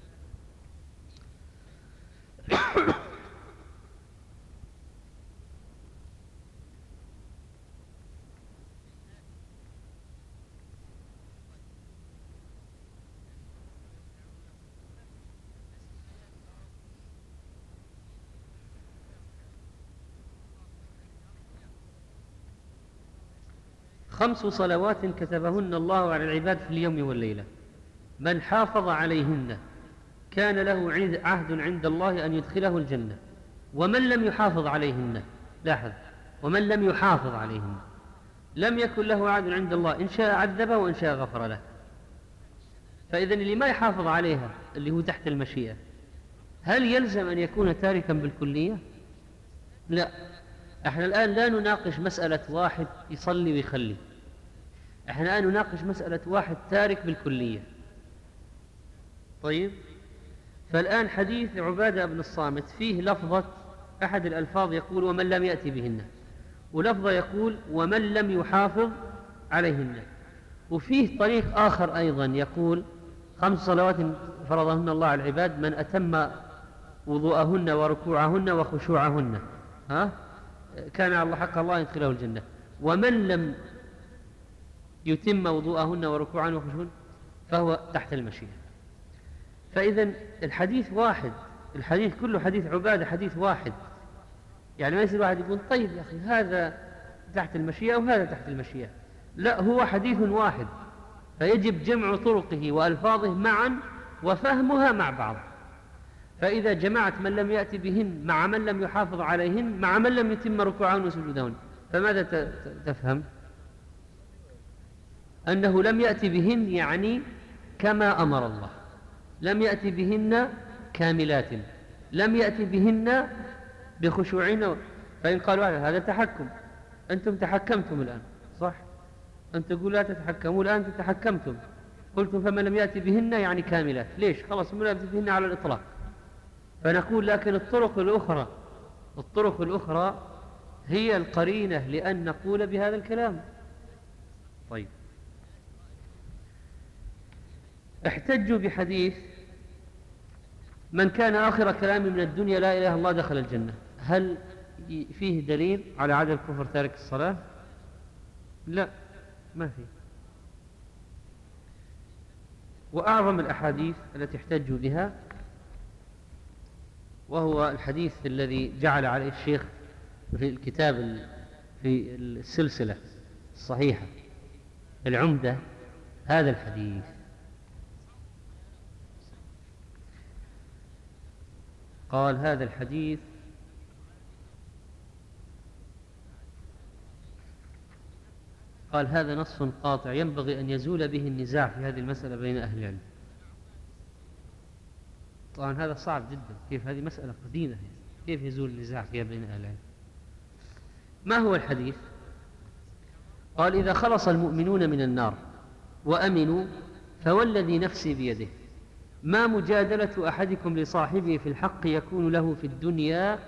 خمس صلوات كتبهن الله على العباد في اليوم والليلة، من حافظ عليهن كان له عهد عند الله أن يدخله الجنة، ومن لم يحافظ عليهن، لاحظ، ومن لم يحافظ عليهن لم يكن له عهد عند الله، إن شاء عذبه وإن شاء غفر له. فإذا اللي ما يحافظ عليها اللي هو تحت المشيئة، هل يلزم أن يكون تاركا بالكلية؟ لا. احنا الآن لا نناقش مسألة واحد يصلي ويخلي، احنا الآن نناقش مسألة واحد تارك بالكلية. طيب، فالآن حديث عبادة بن الصامت فيه لفظة، أحد الألفاظ يقول ومن لم يأتي بهن، ولفظة يقول ومن لم يحافظ عليهن، وفيه طريق آخر أيضا يقول خمس صلوات فرضهن الله على العباد من أتم وضوءهن وركوعهن وخشوعهن ها كان على حق الله يدخله الجنة، ومن لم يتم وضوءهن وركوعهن وخشوعهن فهو تحت المشيئة. فإذا الحديث واحد، الحديث كله حديث عبادة حديث واحد، يعني ما يصير واحد يقول طيب يا أخي هذا تحت المشيئة وهذا تحت المشيئة، لا، هو حديث واحد، فيجب جمع طرقه وألفاظه معا وفهمها مع بعض. فإذا جمعت من لم يأتي بهن مع من لم يحافظ عليهن مع من لم يتم ركوعهن وسجودهن، فماذا تفهم؟ أنه لم يأتي بهن يعني كما أمر الله، لم يأتي بهن كاملات، لم يأتي بهن بخشوعين. فإن قالوا هذا تحكم، أنتم تحكمتم الآن، صح؟ أنت تقول لا تتحكموا، الآن تتحكمتم، قلتم فمن لم يأتي بهن يعني كاملات، ليش؟ خلاص من لم يأتي بهن على الإطلاق. فنقول لكن الطرق الأخرى الطرق الأخرى هي القرينة لأن نقول بهذا الكلام. طيب، احتجوا بحديث من كان آخر كلامه من الدنيا لا إله إلا الله دخل الجنة، هل فيه دليل على عدم كفر تارك الصلاة؟ لا، ما فيه. وأعظم الأحاديث التي احتجوا بها وهو الحديث الذي جعل عليه الشيخ في الكتاب في السلسلة الصحيحة العمدة، هذا الحديث قال هذا الحديث قال هذا نص قاطع ينبغي أن يزول به النزاع في هذه المسألة بين أهل العلم. طبعا هذا صعب جدا، كيف هذه مسألة قديمة، كيف يزول النزاع فيها بين أهل العلم؟ ما هو الحديث؟ قال إذا خلص المؤمنون من النار وأمنوا فوالذي نفسي بيده ما مجادلة أحدكم لصاحبه في الحق يكون له في الدنيا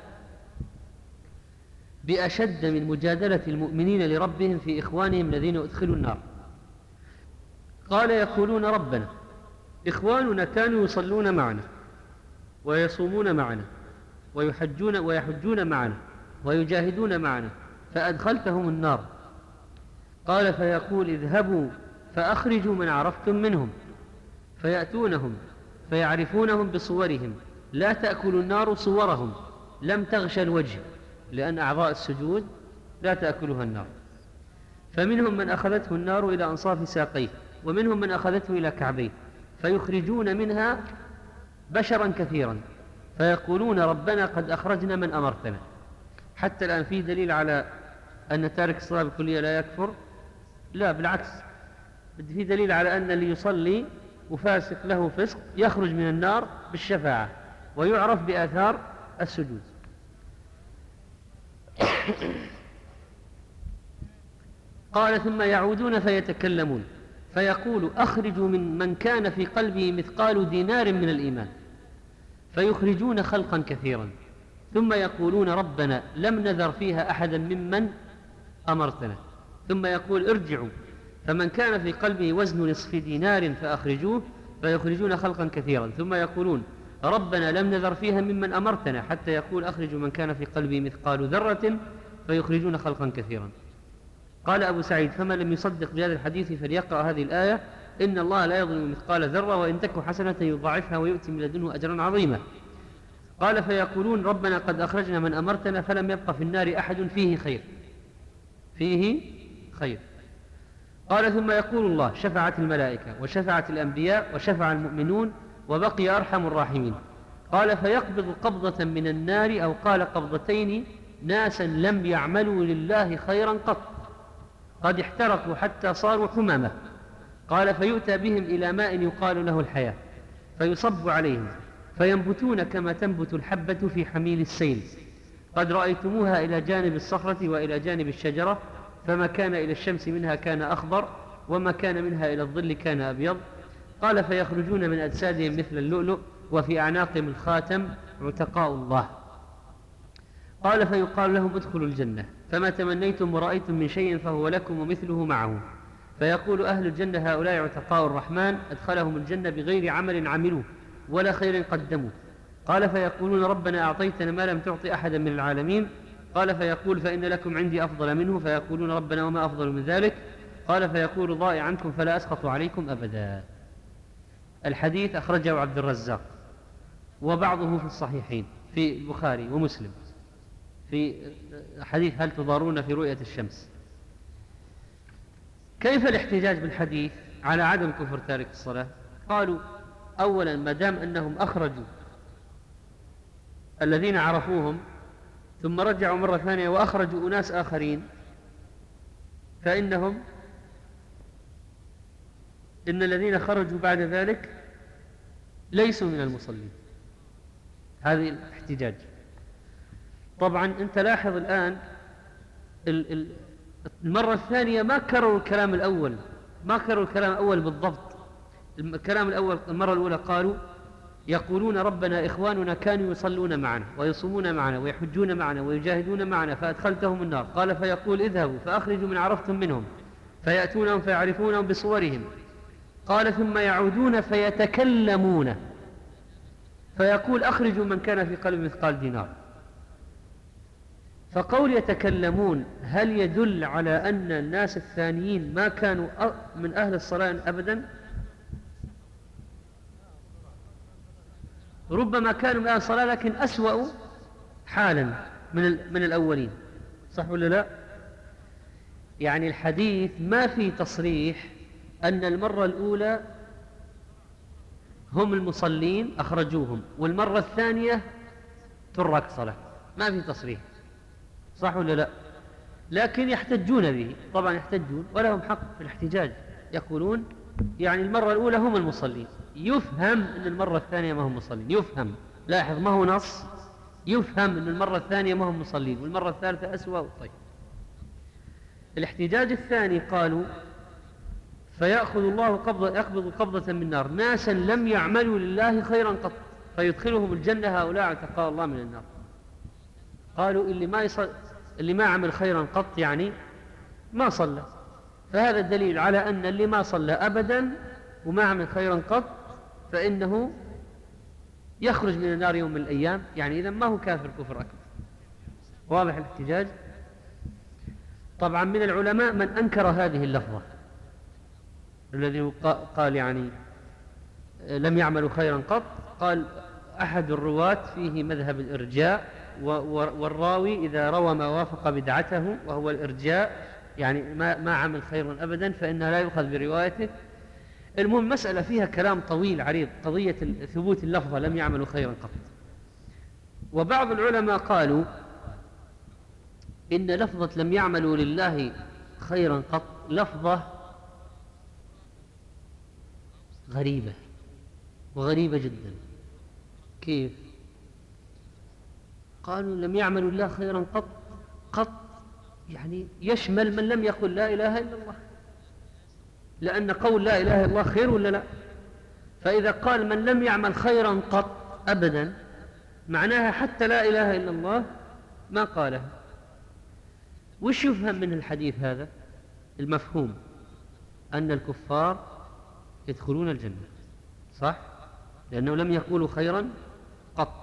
بأشد من مجادلة المؤمنين لربهم في إخوانهم الذين أدخلوا النار. قال يقولون ربنا إخواننا كانوا يصلون معنا ويصومون معنا ويحجون, ويحجون معنا ويجاهدون معنا فأدخلتهم النار. قال فيقول اذهبوا فأخرجوا من عرفتم منهم، فيأتونهم فيعرفونهم بصورهم، لا تأكل النار صورهم، لم تغش الوجه، لأن أعضاء السجود لا تأكلها النار. فمنهم من أخذته النار إلى أنصاف ساقيه، ومنهم من أخذته إلى كعبيه، فيخرجون منها بشرا كثيرا، فيقولون ربنا قد أخرجنا من أمرتنا. حتى الآن في دليل على أن تارك الصلاة بالكلية لا يكفر؟ لا، بالعكس، في دليل على أن اللي يصلي وفاسق له فسق يخرج من النار بالشفاعة ويعرف بآثار السجود. قال ثم يعودون فيتكلمون فيقول أخرجوا من من كان في قلبه مثقال دينار من الإيمان، فيخرجون خلقا كثيرا، ثم يقولون ربنا لم نذر فيها أحدا ممن أمرتنا. ثم يقول ارجعوا فمن كان في قلبه وزن نصف دينار فأخرجوه، فيخرجون خلقا كثيرا، ثم يقولون ربنا لم نذر فيها ممن أمرتنا، حتى يقول أخرجوا من كان في قلبه مثقال ذرة، فيخرجون خلقا كثيرا. قال أبو سعيد فمن لم يصدق بهذا الحديث فليقرأ هذه الآية إن الله لا يظلم مثقال ذرة وإن تك حسنة يضاعفها ويؤتي من لدنه أجرا عظيما. قال فيقولون ربنا قد أخرجنا من أمرتنا فلم يبق في النار أحد فيه خير فيه خير. قال ثم يقول الله شفعت الملائكة وشفعت الأنبياء وشفع المؤمنون وبقي أرحم الراحمين. قال فيقبض قبضة من النار أو قال قبضتين ناسا لم يعملوا لله خيرا قط، قد احترقوا حتى صاروا حمامة. قال فيؤتى بهم إلى ماء يقال له الحياة فيصب عليهم فينبتون كما تنبت الحبة في حميل السيل، قد رأيتموها إلى جانب الصخرة وإلى جانب الشجرة، فما كان إلى الشمس منها كان أخضر وما كان منها إلى الظل كان أبيض. قال فيخرجون من أجسادهم مثل اللؤلؤ وفي أعناقهم الخاتم عتقاء الله. قال فيقال لهم ادخلوا الجنة فما تمنيتم ورأيتم من شيء فهو لكم ومثله معه، فيقول أهل الجنة هؤلاء عتقاء الرحمن أدخلهم الجنة بغير عمل عملوه ولا خير قدموه. قال فيقولون ربنا أعطيتنا ما لم تعطي أحدا من العالمين. قال فيقول فإن لكم عندي أفضل منه، فيقولون ربنا وما أفضل من ذلك. قال فيقول ضائع عنكم فلا أسخط عليكم أبدا. الحديث أخرجه عبد الرزاق وبعضه في الصحيحين في البخاري ومسلم في حديث هل تضارون في رؤية الشمس. كيف الاحتجاج بالحديث على عدم كفر تارك الصلاة؟ قالوا أولا ما دام أنهم أخرجوا الذين عرفوهم ثم رجعوا مرة ثانية وأخرجوا أناس آخرين فإنهم إن الذين خرجوا بعد ذلك ليسوا من المصلين. هذه الاحتجاج. طبعا أنت لاحظ الآن المرة الثانية ما كرروا الكلام الأول ما كرروا الكلام الأول بالضبط. الكلام الأول المرة الأولى قالوا يقولون ربنا إخواننا كانوا يصلون معنا ويصومون معنا ويحجون معنا ويجاهدون معنا فأدخلتهم النار. قال فيقول اذهبوا فأخرجوا من عرفتم منهم فيأتونهم فيعرفونهم بصورهم. قال ثم يعودون فيتكلمون فيقول أخرجوا من كان في قلب مثقال دينار. فقول يتكلمون هل يدل على أن الناس الثانيين ما كانوا من أهل الصلاة أبدا؟ ربما كانوا من أهل الصلاة لكن أسوأ حالا من من الأولين، صح ولا لا؟ يعني الحديث ما في تصريح أن المرة الأولى هم المصلين أخرجوهم والمرة الثانية ترك صلاة، ما في تصريح، صح ولا لا؟ لكن يحتجون به، طبعا يحتجون ولهم حق في الاحتجاج، يقولون يعني المرة الأولى هم المصلين، يفهم أن المرة الثانية ما هم مصلين، يفهم، لاحظ ما هو نص، يفهم أن المرة الثانية ما هم مصلين والمرة الثالثة أسوأ. طيب الاحتجاج الثاني قالوا فيأخذ الله قبضة يقبض قبضة من نار ناسا لم يعملوا لله خيرا قط فيدخلهم الجنة هؤلاء عتقاء الله من النار. قالوا اللي ما يصل اللي ما عمل خيرا قط يعني ما صلى، فهذا الدليل على أن اللي ما صلى أبدا وما عمل خيرا قط فإنه يخرج من النار يوم من الأيام، يعني إذا ما هو كافر كفر أكبر. واضح الاحتجاج؟ طبعا من العلماء من أنكر هذه اللفظة الذي قال يعني لم يعملوا خيرا قط. قال أحد الرواة فيه مذهب الإرجاء، والراوي إذا روى ما وافق بدعته وهو الإرجاء يعني ما, ما عمل خيرا أبدا فإنه لا يؤخذ بروايته. المهم مسألة فيها كلام طويل عريض، قضية ثبوت اللفظة لم يعملوا خيرا قط. وبعض العلماء قالوا إن لفظة لم يعملوا لله خيرا قط لفظة غريبة وغريبة جدا. كيف؟ قالوا لم يعملوا الله خيرا قط، قط يعني يشمل من لم يقل لا إله إلا الله، لأن قول لا إله إلا الله خير ولا لا؟ فإذا قال من لم يعمل خيرا قط أبدا معناها حتى لا إله إلا الله ما قالها. وش يفهم من الحديث هذا؟ المفهوم أن الكفار يدخلون الجنة، صح؟ لأنه لم يقولوا خيرا قط.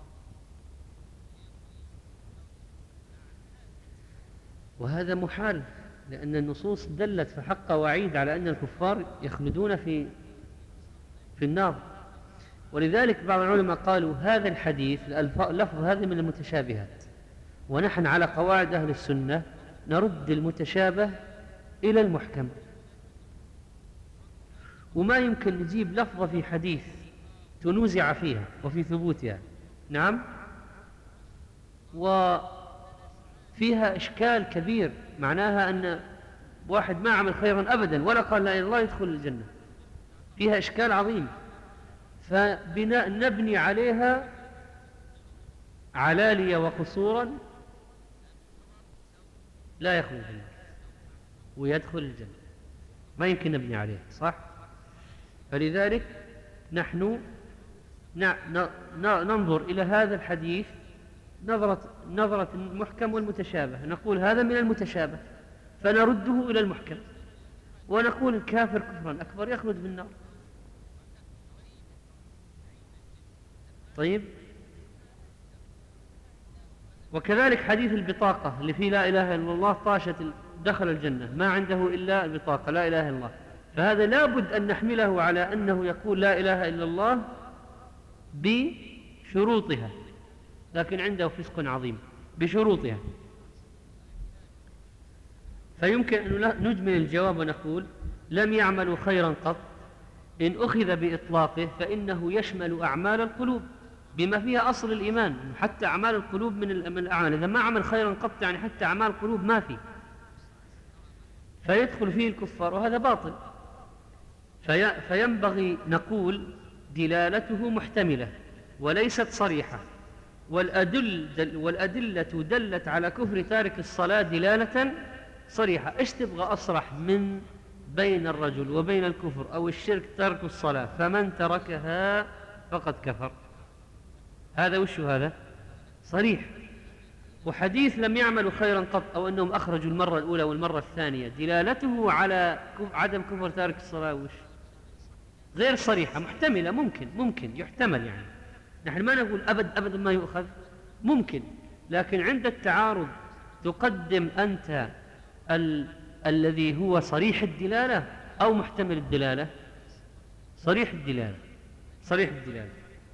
وهذا محال، لأن النصوص دلت فحق وعيد على أن الكفار يخلدون في في النار. ولذلك بعض العلماء قالوا هذا الحديث اللفظ هذا من المتشابهات، ونحن على قواعد أهل السنة نرد المتشابه إلى المحكم، وما يمكن نجيب لفظة في حديث تنوزع فيها وفي ثبوتها، نعم، وفيها إشكال كبير، معناها أن واحد ما عمل خيرا أبدا ولا قال لا إله إلا الله يدخل الجنة، فيها إشكال عظيم. فنبني عليها علالية وقصورا لا يخرج الجنة ويدخل الجنة، ما يمكن نبني عليها، صح؟ فلذلك نحن ننظر إلى هذا الحديث نظرة, نظرة المحكم والمتشابه، نقول هذا من المتشابه فنرده إلى المحكم، ونقول الكافر كفرا أكبر يخلد في النار. طيب، وكذلك حديث البطاقة اللي فيه لا إله إلا الله طاشت دخل الجنة ما عنده إلا البطاقة لا إله إلا الله، فهذا لابد أن نحمله على أنه يقول لا إله إلا الله بشروطها، لكن عنده فسق عظيم بشروطها. فيمكن أن نجمل الجواب ونقول لم يعملوا خيرا قط إن أخذ بإطلاقه فإنه يشمل أعمال القلوب بما فيها أصل الإيمان، حتى أعمال القلوب من الأعمال. إذا ما عمل خيرا قط يعني حتى أعمال القلوب ما فيه، فيدخل فيه الكفار، وهذا باطل. في فينبغي نقول دلالته محتملة وليست صريحة، والأدل دل والأدلة دلت على كفر تارك الصلاة دلالة صريحة. إيش تبغى أصرح من بين الرجل وبين الكفر أو الشرك ترك الصلاة؟ فمن تركها فقد كفر. هذا وش هذا؟ صريح. وحديث لم يعملوا خيرا قط أو أنهم أخرجوا المرة الأولى والمرة الثانية دلالته على عدم كفر تارك الصلاة وش؟ غير صريحة، محتملة، ممكن ممكن يحتمل. يعني نحن ما نقول أبد أبدا ما يؤخذ، ممكن، لكن عند التعارض تقدم أنت ال... الذي هو صريح الدلالة أو محتمل الدلالة؟ صريح الدلالة، صريح الدلالة.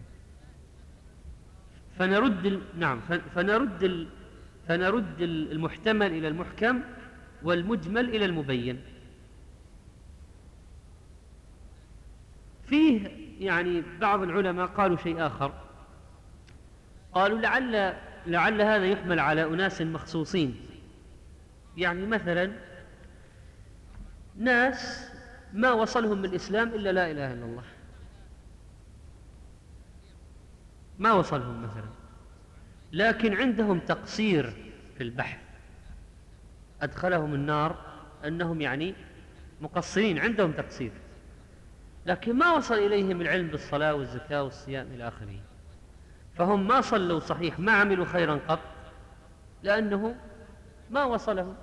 فنرد ال... نعم فنرد ال... فنرد المحتمل إلى المحكم والمجمل إلى المبين. فيه يعني بعض العلماء قالوا شيء آخر، قالوا لعل لعل هذا يحمل على أناس مخصوصين. يعني مثلا ناس ما وصلهم من الإسلام إلا لا إله إلا الله، ما وصلهم مثلا، لكن عندهم تقصير في البحث أدخلهم النار، أنهم يعني مقصرين، عندهم تقصير، لكن ما وصل إليهم العلم بالصلاة والزكاة والصيام إلى آخره، فهم ما صلوا صحيح، ما عملوا خيرا قط، لأنه ما وصلهم.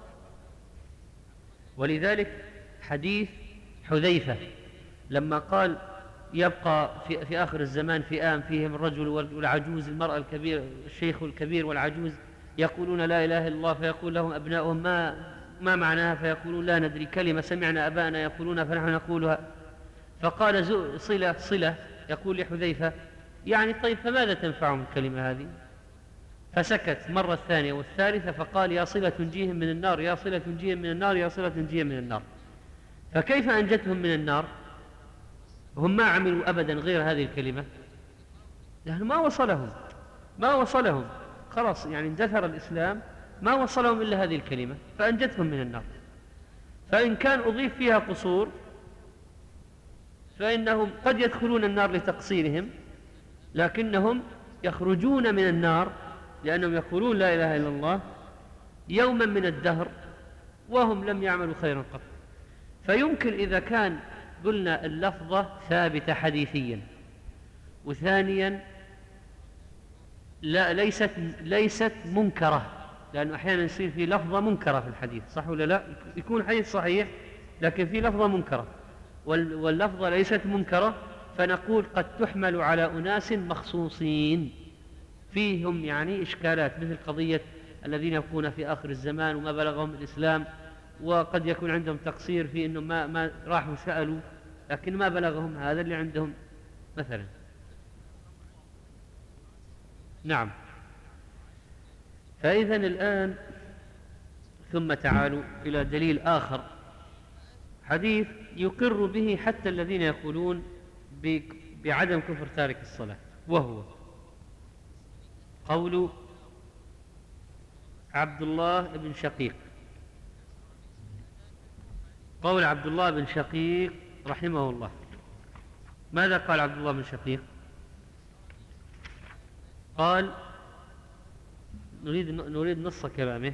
ولذلك حديث حذيفة لما قال يبقى في, في آخر الزمان فئام فيهم الرجل والعجوز، المرأة الكبير، الشيخ الكبير والعجوز، يقولون لا إله إلا الله، فيقول لهم أبنائهم ما, ما معناها؟ فيقولون لا ندري، كلمة سمعنا أبانا يقولونها فنحن نقولها. فقال صلة صلة يقول لحذيفة يعني طيب فماذا تنفعهم الكلمة هذه؟ فسكت مرة الثانية والثالثة فقال يا صلة تنجيهم من النار، يا صلة تنجيهم من النار، يا صلة تنجيهم من النار. فكيف أنجتهم من النار؟ هم ما عملوا أبدا غير هذه الكلمة، لأنه ما وصلهم ما وصلهم خلاص، يعني اندثر الإسلام، ما وصلهم إلا هذه الكلمة فأنجتهم من النار. فإن كان أضيف فيها قصور فإنهم قد يدخلون النار لتقصيرهم، لكنهم يخرجون من النار لأنهم يقولون لا إله إلا الله يوما من الدهر وهم لم يعملوا خيرا قط. فيمكن إذا كان قلنا اللفظة ثابتة حديثيا، وثانيا لا ليست ليست منكرة، لأنه أحيانا يصير في لفظة منكرة في الحديث، صح ولا لا؟ يكون حديث صحيح لكن في لفظة منكرة، واللفظة ليست منكرة، فنقول قد تحمل على أناس مخصوصين فيهم يعني إشكالات، مثل قضية الذين يكون في آخر الزمان وما بلغهم الإسلام، وقد يكون عندهم تقصير في أنهم ما, ما راحوا سألوا لكن ما بلغهم هذا اللي عندهم مثلا. نعم. فإذا الآن ثم تعالوا إلى دليل آخر، حديث يقر به حتى الذين يقولون بعدم كفر تارك الصلاة، وهو قول عبد الله بن شقيق قول عبد الله بن شقيق رحمه الله. ماذا قال عبد الله بن شقيق؟ قال نريد نريد نص كلامه.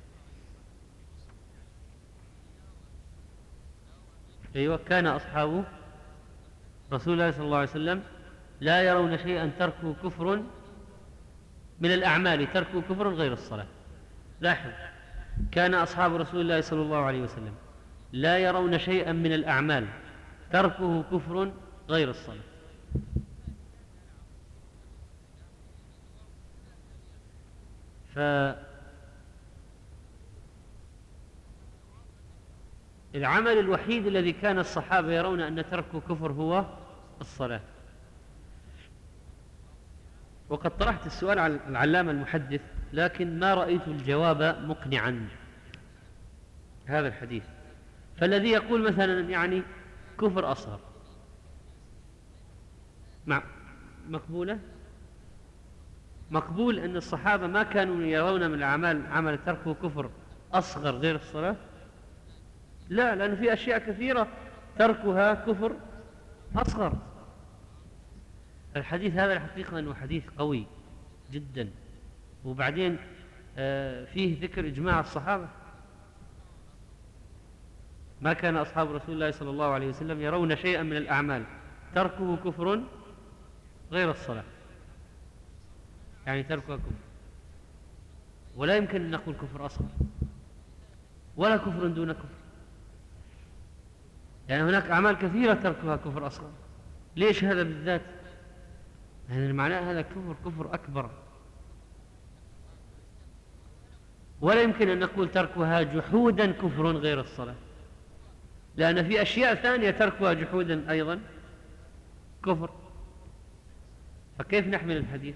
أيوة، كان أصحاب رسول الله صلى الله عليه وسلم لا يرون شيئا تركه كفر من الأعمال، تركه كفر غير الصلاة. لاحظ، كان أصحاب رسول الله صلى الله عليه وسلم لا يرون شيئا من الأعمال تركه كفر غير الصلاة. فالعمل الوحيد الذي كان الصحابة يرون أن تركه كفر هو الصلاة. وقد طرحت السؤال على العلامة المحدث لكن ما رأيت الجواب مقنعا هذا الحديث. فالذي يقول مثلا يعني كفر أصغر مع مقبولة مقبول أن الصحابة ما كانوا يرون من الأعمال عمل تركه كفر أصغر غير الصلاة؟ لا، لأن في أشياء كثيرة تركها كفر أصغر. الحديث هذا الحقيقة أنه حديث قوي جدا، وبعدين فيه ذكر إجماع الصحابة. ما كان أصحاب رسول الله صلى الله عليه وسلم يرون شيئا من الأعمال تركه كفر غير الصلاة، يعني تركها كفر. ولا يمكن أن نقول كفر أصغر ولا كفر دون كفر، يعني هناك أعمال كثيرة تركها كفر أصغر. ليش هذا بالذات؟ يعني معناه هذا كفر كفر أكبر. ولا يمكن أن نقول تركها جحودا كفر غير الصلاة، لأن في أشياء ثانية تركها جحودا أيضا كفر. فكيف نحمل الحديث؟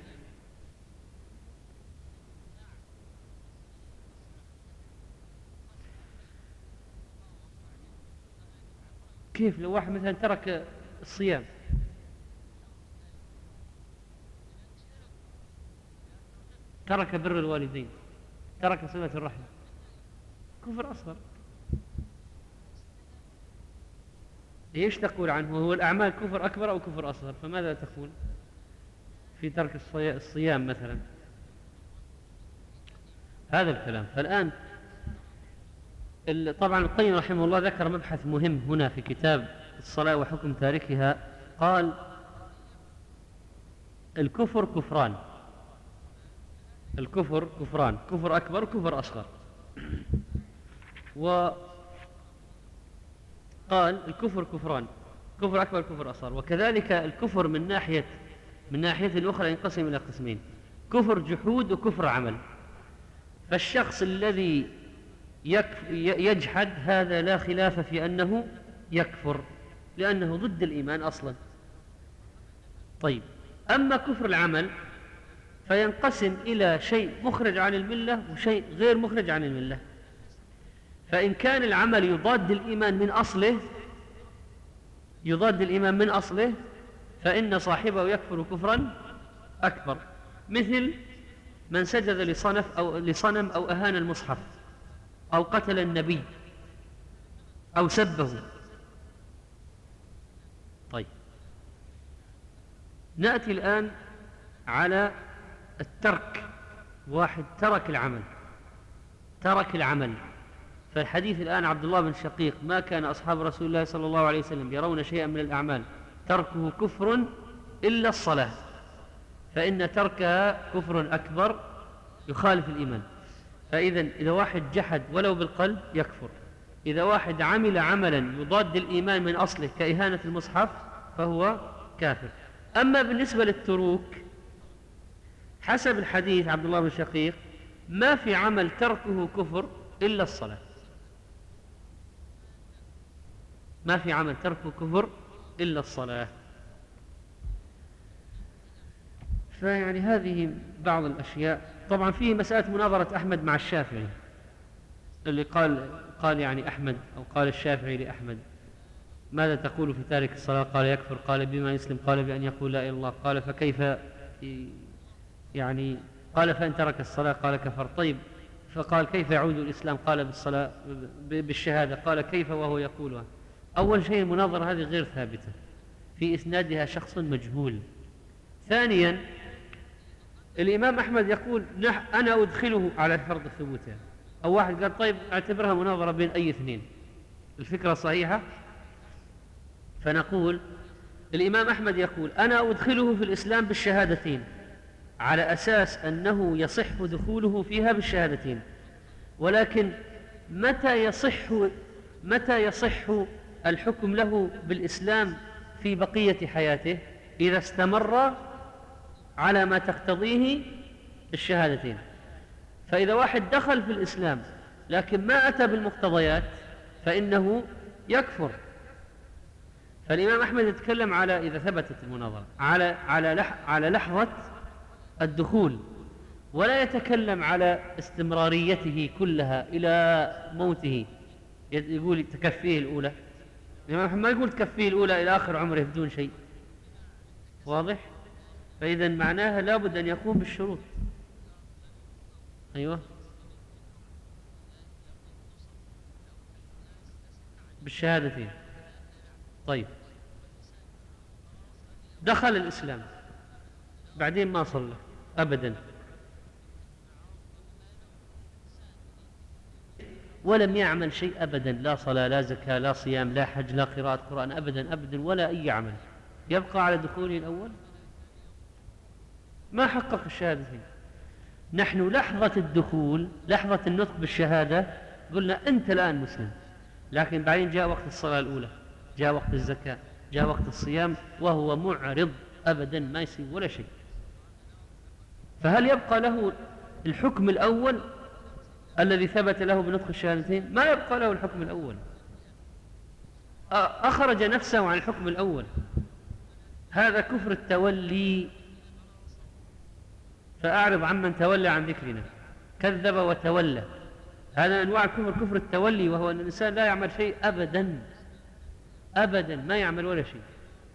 كيف لو واحد مثلا ترك الصيام ترك بر الوالدين ترك صلة الرحم، كفر أصغر. ايش تقول عنه؟ هو الأعمال كفر أكبر أو كفر أصغر؟ فماذا تقول في ترك الصيام مثلا؟ هذا الكلام. فالآن طبعا القيم رحمه الله ذكر مبحث مهم هنا في كتاب الصلاة وحكم تاركها. قال الكفر كفران، الكفر كفران، كفر أكبر وكفر أصغر. وقال الكفر كفران، كفر أكبر كفر أصغر. وكذلك الكفر من ناحية من ناحية أخرى ينقسم إلى قسمين: كفر جحود وكفر عمل. فالشخص الذي يجحد هذا لا خلاف في أنه يكفر، لأنه ضد الإيمان أصلا. طيب، أما كفر العمل فينقسم إلى شيء مخرج عن الملة وشيء غير مخرج عن الملة. فإن كان العمل يضاد الإيمان من أصله يضاد الإيمان من أصله فإن صاحبه يكفر كفرا أكبر، مثل من سجد لصنف أو لصنم أو أهان المصحف أو قتل النبي أو سبه. طيب، نأتي الآن على الترك. واحد ترك العمل ترك العمل فالحديث الآن عبد الله بن شقيق: ما كان أصحاب رسول الله صلى الله عليه وسلم يرون شيئا من الأعمال تركه كفر إلا الصلاة، فإن تركها كفر أكبر يخالف الإيمان. فإذا إذا واحد جحد ولو بالقلب يكفر، إذا واحد عمل عملا يضاد الإيمان من أصله كإهانة المصحف فهو كافر. أما بالنسبة للتروك حسب الحديث عبد الله بن شقيق ما في عمل تركه كفر إلا الصلاة، ما في عمل تركه كفر إلا الصلاة. فيعني هذه بعض الأشياء. طبعا فيه مسألة مناظرة أحمد مع الشافعي، اللي قال قال يعني أحمد أو قال الشافعي لأحمد: ماذا تقول في تارك الصلاة؟ قال: يكفر. قال: بما يسلم؟ قال: بأن يقول لا إله إلا الله. قال: فكيف يعني؟ قال: فإن ترك الصلاة. قال: كفر. طيب، فقال: كيف يعود الإسلام؟ قال: بالصلاة بالشهادة. قال: كيف وهو يقولها؟ أول شيء المناظرة هذه غير ثابتة، في إسنادها شخص مجهول. ثانيا الإمام أحمد يقول: أنا أدخله على فرض ثبوتها. أو واحد قال: طيب اعتبرها مناظرة بين أي اثنين. الفكرة صحيحة؟ فنقول الإمام أحمد يقول: أنا أدخله في الإسلام بالشهادتين، على أساس أنه يصح دخوله فيها بالشهادتين، ولكن متى يصح متى يصح الحكم له بالإسلام في بقية حياته؟ إذا استمر على ما تقتضيه الشهادتين. فإذا واحد دخل في الإسلام لكن ما أتى بالمقتضيات فإنه يكفر. فالإمام أحمد يتكلم على إذا ثبتت المناظرة على على لح على لحظة الدخول، ولا يتكلم على استمراريته كلها إلى موته. يقول تكفيه الأولى، الإمام أحمد ما يقول تكفيه الأولى إلى آخر عمره بدون شيء. واضح؟ فإذا معناها لابد أن يقوم بالشروط. أيوة، بالشهادتين. طيب، دخل الإسلام بعدين ما صلى أبدا ولم يعمل شيء أبدا، لا صلاة لا زكاة لا صيام لا حج لا قراءة قرآن أبدا أبدا ولا أي عمل، يبقى على دخوله الأول؟ ما حقق الشهادتين. نحن لحظة الدخول لحظة النطق بالشهادة قلنا أنت الآن مسلم، لكن بعدين جاء وقت الصلاة الأولى، جاء وقت الزكاة، جاء وقت الصيام وهو معرض أبدا ما يسوي ولا شيء. فهل يبقى له الحكم الأول الذي ثبت له بنطق الشهادتين؟ ما يبقى له الحكم الأول، أخرج نفسه عن الحكم الأول. هذا كفر التولي، فأعرض عمن تولى عن ذكرنا، كذب وتولى. هذا أنواع الكفر، كفر التولي، وهو أن الإنسان لا يعمل شيء أبدا أبدا ما يعمل ولا شيء.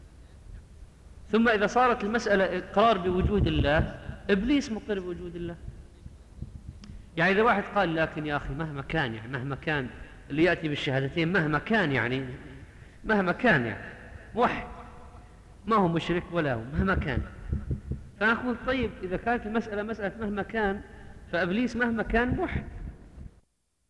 ثم إذا صارت المسألة إقرار بوجود الله، إبليس مقر بوجود الله. يعني إذا واحد قال لكن يا أخي مهما كان يعني مهما كان اللي يأتي بالشهادتين مهما كان يعني مهما كان يعني موحد، ما هو مشرك ولا هو مهما كان. فنقول طيب إذا كانت المسألة مسألة مهما كان، فإبليس مهما كان موحد،